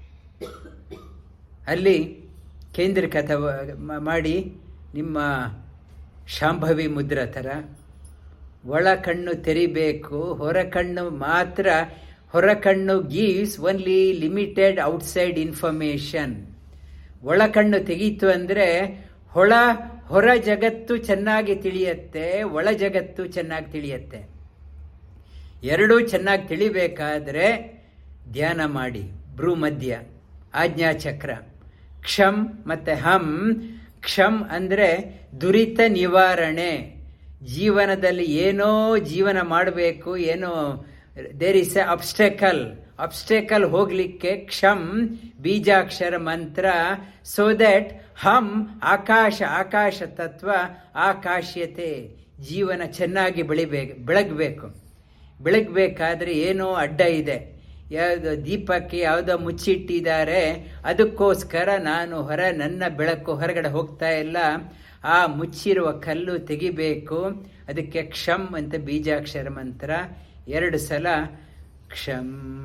ಅಲ್ಲಿ ಕೇಂದ್ರೀಕೃತ ಮಾಡಿ ನಿಮ್ಮ ಶಾಂಭವಿ ಮುದ್ರ ಥರ ಒಳಕಣ್ಣು ತೆರಿಬೇಕು. ಹೊರಕಣ್ಣು ಮಾತ್ರ, ಹೊರಕಣ್ಣು gives only limited outside information. ಒಳಕಣ್ಣು ತೆಗೀತು ಅಂದರೆ ಹೊರ ಜಗತ್ತು ಚೆನ್ನಾಗಿ ತಿಳಿಯುತ್ತೆ, ಒಳ ಜಗತ್ತು ಚೆನ್ನಾಗಿ ತಿಳಿಯುತ್ತೆ. ಎರಡೂ ಚೆನ್ನಾಗಿ ತಿಳಿಬೇಕಾದ್ರೆ ಧ್ಯಾನ ಮಾಡಿ. ಭ್ರೂ ಮಧ್ಯ ಆಜ್ಞಾಚಕ್ರ, ಕ್ಷಂ ಮತ್ತು ಹಂ. ಕ್ಷಂ ಅಂದರೆ ದುರಿತ ನಿವಾರಣೆ. ಜೀವನದಲ್ಲಿ ಏನೋ ಜೀವನ ಮಾಡಬೇಕು, ಏನೋ ದೇರ್ ಇಸ್ ಎ ಅಬ್ಸ್ಟೆಕಲ್ ಹೋಗ್ಲಿಕ್ಕೆ ಕ್ಷಂ ಬೀಜಾಕ್ಷರ ಮಂತ್ರ. ಸೋ ದಟ್ ಹಂ ಆಕಾಶ ತತ್ವ, ಆಕಾಶ್ಯತೆ. ಜೀವನ ಚೆನ್ನಾಗಿ ಬೆಳಗಬೇಕು. ಬೆಳಗಬೇಕಾದ್ರೆ ಏನೋ ಅಡ್ಡ ಇದೆ, ಯಾವುದೋ ದೀಪಕ್ಕೆ ಯಾವುದೋ ಮುಚ್ಚಿಟ್ಟಿದ್ದಾರೆ, ಅದಕ್ಕೋಸ್ಕರ ನನ್ನ ಬೆಳಕು ಹೊರಗಡೆ ಹೋಗ್ತಾ ಇಲ್ಲ. ಆ ಮುಚ್ಚಿರುವ ಕಲ್ಲು ತೆಗಿಬೇಕು. ಅದಕ್ಕೆ ಕ್ಷಂ ಅಂತ ಬೀಜಾಕ್ಷರ ಮಂತ್ರ 2 ಸಲ ಕ್ಷಂ.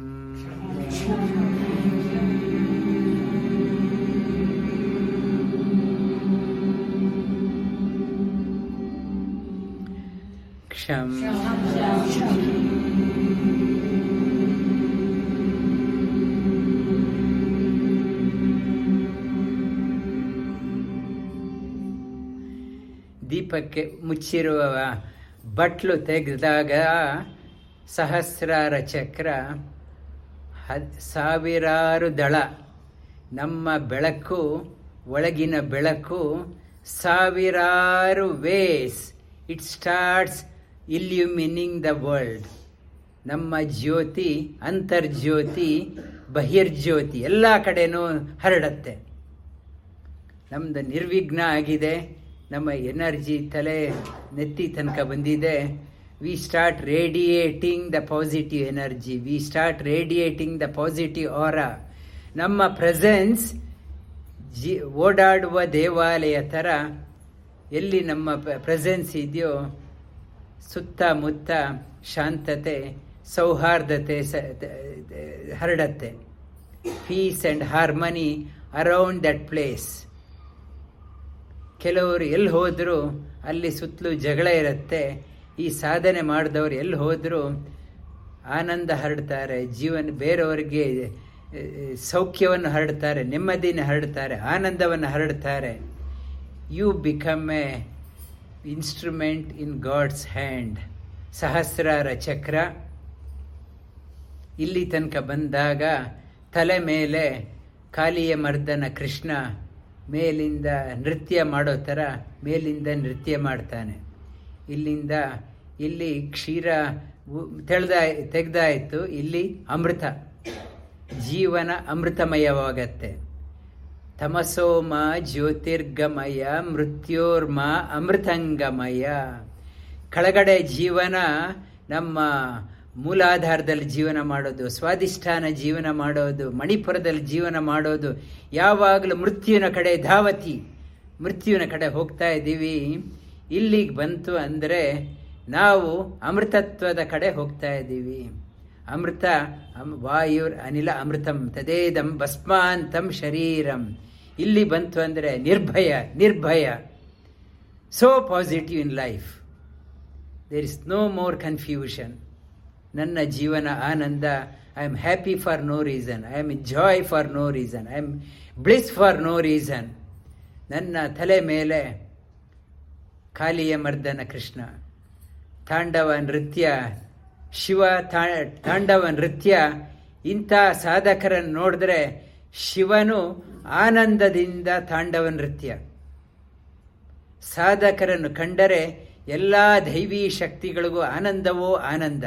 ಕ್ಷಂ ದೀಪಕ್ಕೆ ಮುಚ್ಚಿರುವ ಬಟ್ಲು ತೆಗೆದಾಗ ಸಹಸ್ರಾರ ಚಕ್ರ, 1000 ದಳ. ನಮ್ಮ ಬೆಳಕು, ಒಳಗಿನ ಬೆಳಕು 1000 ways it starts illuminating the world. ನಮ್ಮ ಜ್ಯೋತಿ, ಅಂತರ್ಜ್ಯೋತಿ, ಬಹಿರ್ಜ್ಯೋತಿ ಎಲ್ಲ ಕಡೆನೂ ಹರಡತ್ತೆ. ನಮ್ಮದು ನಿರ್ವಿಘ್ನ ಆಗಿದೆ. ನಮ್ಮ ಎನರ್ಜಿ ತಲೆ ನೆತ್ತಿ ತನಕ ಬಂದಿದೆ. We start radiating the positive energy. We start radiating the positive aura. ನಮ್ಮ ಪ್ರೆಸೆನ್ಸ್ ಓಡಾಡುವ ದೇವಾಲಯ ಥರ ಎಲ್ಲಿ ನಮ್ಮ ಪ್ರೆಸೆನ್ಸ್ ಇದೆಯೋ ಸುತ್ತಮುತ್ತ ಶಾಂತತೆ, ಸೌಹಾರ್ದತೆ ಹರಡತ್ತೆ. Peace and harmony around that place. ಕೆಲವರು ಎಲ್ಲಿ ಹೋದರೂ ಅಲ್ಲಿ ಸುತ್ತಲೂ ಜಗಳ ಇರುತ್ತೆ. ಈ ಸಾಧನೆ ಮಾಡಿದವರು ಎಲ್ಲಿ ಹೋದರೂ ಆನಂದ ಹರಡ್ತಾರೆ. ಬೇರೆಯವರಿಗೆ ಸೌಖ್ಯವನ್ನು ಹರಡ್ತಾರೆ, ನೆಮ್ಮದಿನ ಹರಡ್ತಾರೆ, ಆನಂದವನ್ನು ಹರಡ್ತಾರೆ. You become instrument in God's hand. ಸಹಸ್ರಾರ ಚಕ್ರ ಇಲ್ಲಿ ತನಕ ಬಂದಾಗ ತಲೆ ಮೇಲೆ ಕಾಲಿಯ ಮರ್ದನ ಕೃಷ್ಣ ಮೇಲಿಂದ ನೃತ್ಯ ಮಾಡೋ ಥರ ಮೇಲಿಂದ ನೃತ್ಯ ಮಾಡ್ತಾನೆ. ಇಲ್ಲಿ ಕ್ಷೀರ ತೆಗೆದಾಯಿತು, ಇಲ್ಲಿ ಅಮೃತ, ಜೀವನ ಅಮೃತಮಯವಾಗತ್ತೆ. ತಮಸೋಮ ಜ್ಯೋತಿರ್ಗಮಯ ಮೃತ್ಯೋರ್ಮ ಅಮೃತಂಗಮಯ. ಕೆಳಗಡೆ ಜೀವನ ನಮ್ಮ ಮೂಲಾಧಾರದಲ್ಲಿ ಜೀವನ ಮಾಡೋದು, ಸ್ವಾಧಿಷ್ಠಾನ ಜೀವನ ಮಾಡೋದು, ಮಣಿಪುರದಲ್ಲಿ ಜೀವನ ಮಾಡೋದು, ಯಾವಾಗಲೂ ಮೃತ್ಯುವಿನ ಕಡೆ ಧಾವತಿ, ಮೃತ್ಯುವಿನ ಕಡೆ ಹೋಗ್ತಾ ಇದ್ದೀವಿ. ಇಲ್ಲಿಗೆ ಬಂತು ಅಂದರೆ ನಾವು ಅಮೃತತ್ವದ ಕಡೆ ಹೋಗ್ತಾ ಇದ್ದೀವಿ. ಅಮೃತ ವಾಯುರ್ ಅನಿಲ ಅಮೃತಂ ತದೇದಂ ಭಸ್ಮಾಂತಂ ಶರೀರಂ. ಇಲ್ಲಿ ಬಂತು ಅಂದರೆ ನಿರ್ಭಯ. So positive in life. There is no more confusion. ನನ್ನ ಜೀವನ ಆನಂದ. I am happy for no reason, I am joy for no reason, I am bliss for no reason. ನನ್ನ ತಲೆ ಮೇಲೆ ಕಾಲಿಯ ಮರ್ದನ ಕೃಷ್ಣ, ತಾಂಡವ ನೃತ್ಯ, ಶಿವ ತಾಂಡವ ನೃತ್ಯ. ಇಂಥ ಸಾಧಕರನ್ನು ನೋಡಿದ್ರೆ ಶಿವನು ಆನಂದದಿಂದ ತಾಂಡವ ನೃತ್ಯ. ಸಾಧಕರನ್ನು ಕಂಡರೆ ಎಲ್ಲ ದೈವೀ ಶಕ್ತಿಗಳಿಗೂ ಆನಂದವೋ ಆನಂದ.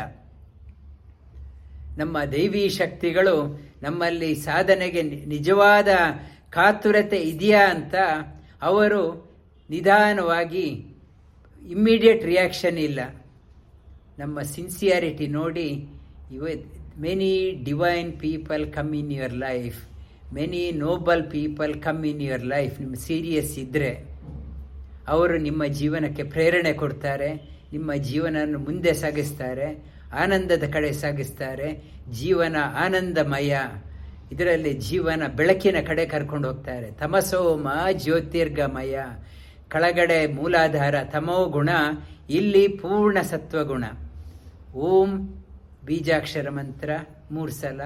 ನಮ್ಮ ದೈವೀ ಶಕ್ತಿಗಳು ನಮ್ಮಲ್ಲಿ ಸಾಧನೆಗೆ ನಿಜವಾದ ಕಾತುರತೆ ಇದೆಯಾ ಅಂತ ಅವರು ನಿಧಾನವಾಗಿ ಇಮ್ಮಿಡಿಯೇಟ್ ರಿಯಾಕ್ಷನ್ ಇಲ್ಲ. ನಮ್ಮ ಸಿನ್ಸಿಯಾರಿಟಿ ನೋಡಿ, many divine people come in your life, many noble people come in your life. ನಿಮ್ಮ ಸೀರಿಯಸ್ ಇದ್ದರೆ ಅವರು ನಿಮ್ಮ ಜೀವನಕ್ಕೆ ಪ್ರೇರಣೆ ಕೊಡ್ತಾರೆ, ನಿಮ್ಮ ಜೀವನವನ್ನು ಮುಂದೆ ಸಾಗಿಸ್ತಾರೆ, ಆನಂದದ ಕಡೆ ಸಾಗಿಸ್ತಾರೆ. ಜೀವನ ಆನಂದಮಯ, ಇದರಲ್ಲಿ ಜೀವನ ಬೆಳಕಿನ ಕಡೆ ಕರ್ಕೊಂಡು ಹೋಗ್ತಾರೆ. ತಮಸೋಮ ಜ್ಯೋತಿರ್ಗಮಯ. ಕೆಳಗಡೆ ಮೂಲಾಧಾರ ತಮೋ ಗುಣ, ಇಲ್ಲಿ ಪೂರ್ಣ ಸತ್ವಗುಣ. ಓಂ ಬೀಜಾಕ್ಷರ ಮಂತ್ರ 3 ಸಲ.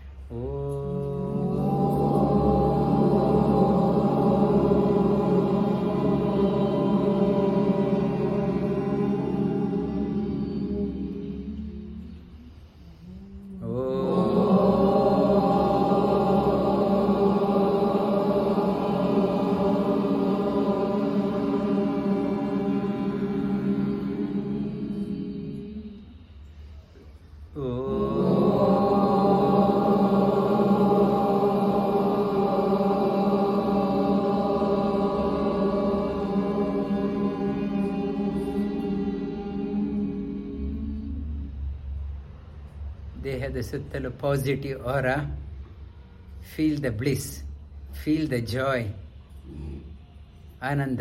ದೇಹದ ಸುತ್ತಲೂ positive aura. Feel the bliss, feel the joy, ಆನಂದ.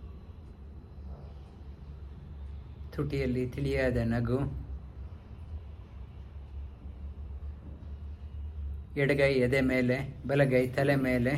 ತುಟಿಯಲ್ಲಿ ತಿಳಿಯಾದ ನಗು. ಎಡಗೈ ಎದೆ ಮೇಲೆ, ಬಲಗೈ ತಲೆ ಮೇಲೆ.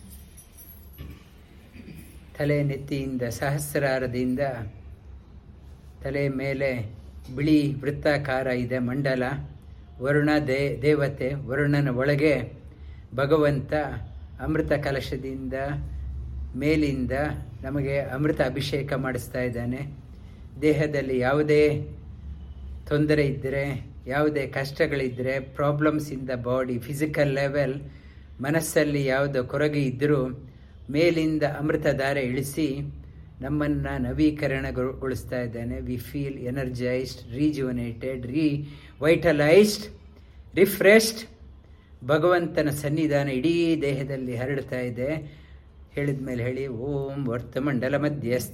ತಲೆ ನೆತ್ತಿಯಿಂದ ಸಹಸ್ರಾರದಿಂದ ತಲೆ ಮೇಲೆ ಬಿಳಿ ವೃತ್ತಾಕಾರ ಇದೆ, ಮಂಡಲ. ವರುಣ ದೇವತೆ, ವರುಣನ ಒಳಗೆ ಭಗವಂತ ಅಮೃತ ಕಲಶದಿಂದ ಮೇಲಿಂದ ನಮಗೆ ಅಮೃತ ಅಭಿಷೇಕ ಮಾಡಿಸ್ತಾ ಇದ್ದಾನೆ. ದೇಹದಲ್ಲಿ ಯಾವುದೇ ತೊಂದರೆ ಇದ್ದರೆ, ಯಾವುದೇ ಕಷ್ಟಗಳಿದ್ದರೆ, problems in the body, physical level, ಮನಸ್ಸಲ್ಲಿ ಯಾವುದೋ ಕೊರಗೆ ಇದ್ದರೂ ಮೇಲಿಂದ ಅಮೃತ ಧಾರೆ ಇಳಿಸಿ ನಮ್ಮನ್ನು ನವೀಕರಣಗೊಳಿಸ್ತಾ ಇದ್ದಾನೆ. We feel energised, rejuvenated, vitalised, refreshed. ಭಗವಂತನ ಸನ್ನಿಧಾನ ಇಡೀ ದೇಹದಲ್ಲಿ ಹರಡ್ತಾ ಇದೆ. ಹೇಳಿದ ಮೇಲೆ ಹೇಳಿ. ಓಂ ವರ್ತಮಂಡಲ ಮಧ್ಯಸ್ಥ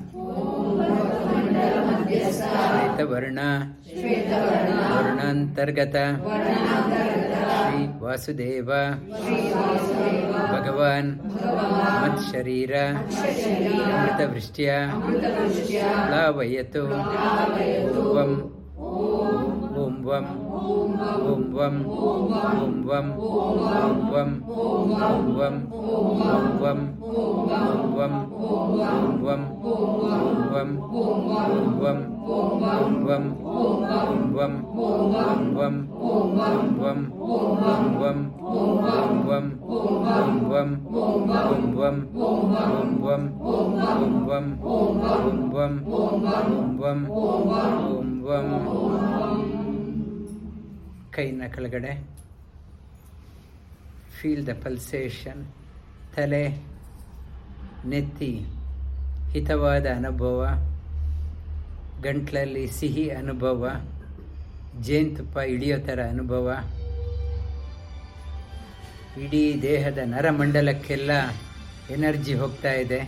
ಶ್ವೇತವರ್ಣ ವರ್ಣಾಂತರ್ಗತ ಶ್ರೀ ವಾಸುದೇವ ಭಗವಾನ್ ಮತ್ ಶರೀರ ಅಮೃತವೃಷ್ಟ್ಯ ಪ್ಲಾವಯತು. ಓಂ ಓಂ ವಂ ಓಂ ವಂ ಓಂ ವಂ ಓಂ ವಂ ಓಂ ವಂ ಓಂ ವಂ ಓಂ ವಂ ಓಂ ವಂ ಓಂ ವಂ ಓಂ ವಂ ಓಂ ವಂ ಓಂ ವಂ ಓಂ ವಂ ಓಂ ವಂ ಓಂ ವಂ ಓಂ ವಂ ಓಂ ವಂ ಓಂ ವಂ ಓಂ ವಂ ಓಂ ವಂ ಓಂ ವಂ ಓಂ ವಂ ಓಂ ವಂ. ಕೈನ ಕೆಳಗಡೆ ಫೀಲ್ ದ ಪಲ್ಸೇಷನ್. ತಲೆ, ನೆತ್ತಿ ಹಿತವಾದ ಅನುಭವ, ಗಂಟ್ಲಲ್ಲಿ ಸಿಹಿ ಅನುಭವ, ಜೇನುತುಪ್ಪ ಇಳಿಯೋ ಥರ ಅನುಭವ. ಇಡೀ ದೇಹದ ನರಮಂಡಲಕ್ಕೆಲ್ಲ ಎನರ್ಜಿ ಹೋಗ್ತಾ ಇದೆ.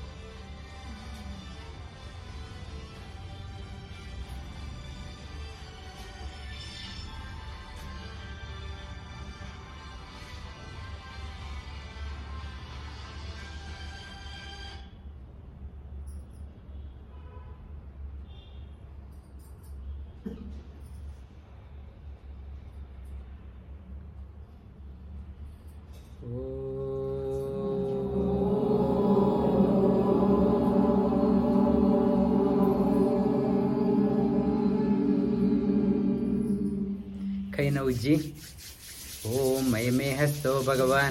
ಕೈನ ಉಜ್ಜಿ. ಓಂ ಅಯಮೇ ಹಸ್ತೋ ಭಗವಾನ್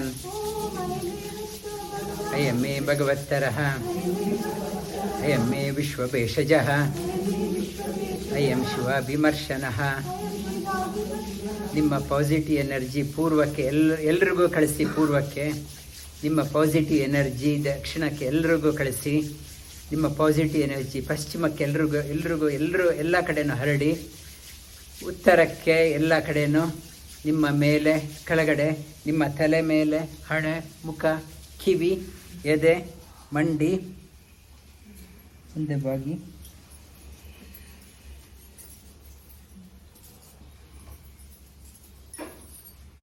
ಅಯಮೇ ಭಗವತ್ತರಃ ಅಯಮೇ ವಿಶ್ವಭೇಷಜಃ ಅಯಂ ಶಿವಾಭಿಮರ್ಶನಃ. ನಿಮ್ಮ ಪಾಸಿಟಿವ್ ಎನರ್ಜಿ ಪೂರ್ವಕ್ಕೆ ಎಲ್ರಿಗೂ ಕಳಿಸಿ. ಪೂರ್ವಕ್ಕೆ ನಿಮ್ಮ ಪಾಸಿಟಿವ್ ಎನರ್ಜಿ ದಕ್ಷಿಣಕ್ಕೆ ಎಲ್ರಿಗೂ ಕಳಿಸಿ. ನಿಮ್ಮ ಪಾಸಿಟಿವ್ ಎನರ್ಜಿ ಪಶ್ಚಿಮಕ್ಕೆ ಎಲ್ಲರೂ ಎಲ್ಲ ಕಡೆನೂ ಹರಡಿ. ಉತ್ತರಕ್ಕೆ ಎಲ್ಲ ಕಡೆನೂ, ನಿಮ್ಮ ಮೇಲೆ, ಕೆಳಗಡೆ, ನಿಮ್ಮ ತಲೆ ಮೇಲೆ, ಹಣೆ, ಮುಖ, ಕಿವಿ, ಎದೆ, ಮಂಡಿ, ಮುಂದೆ ಬಾಗಿ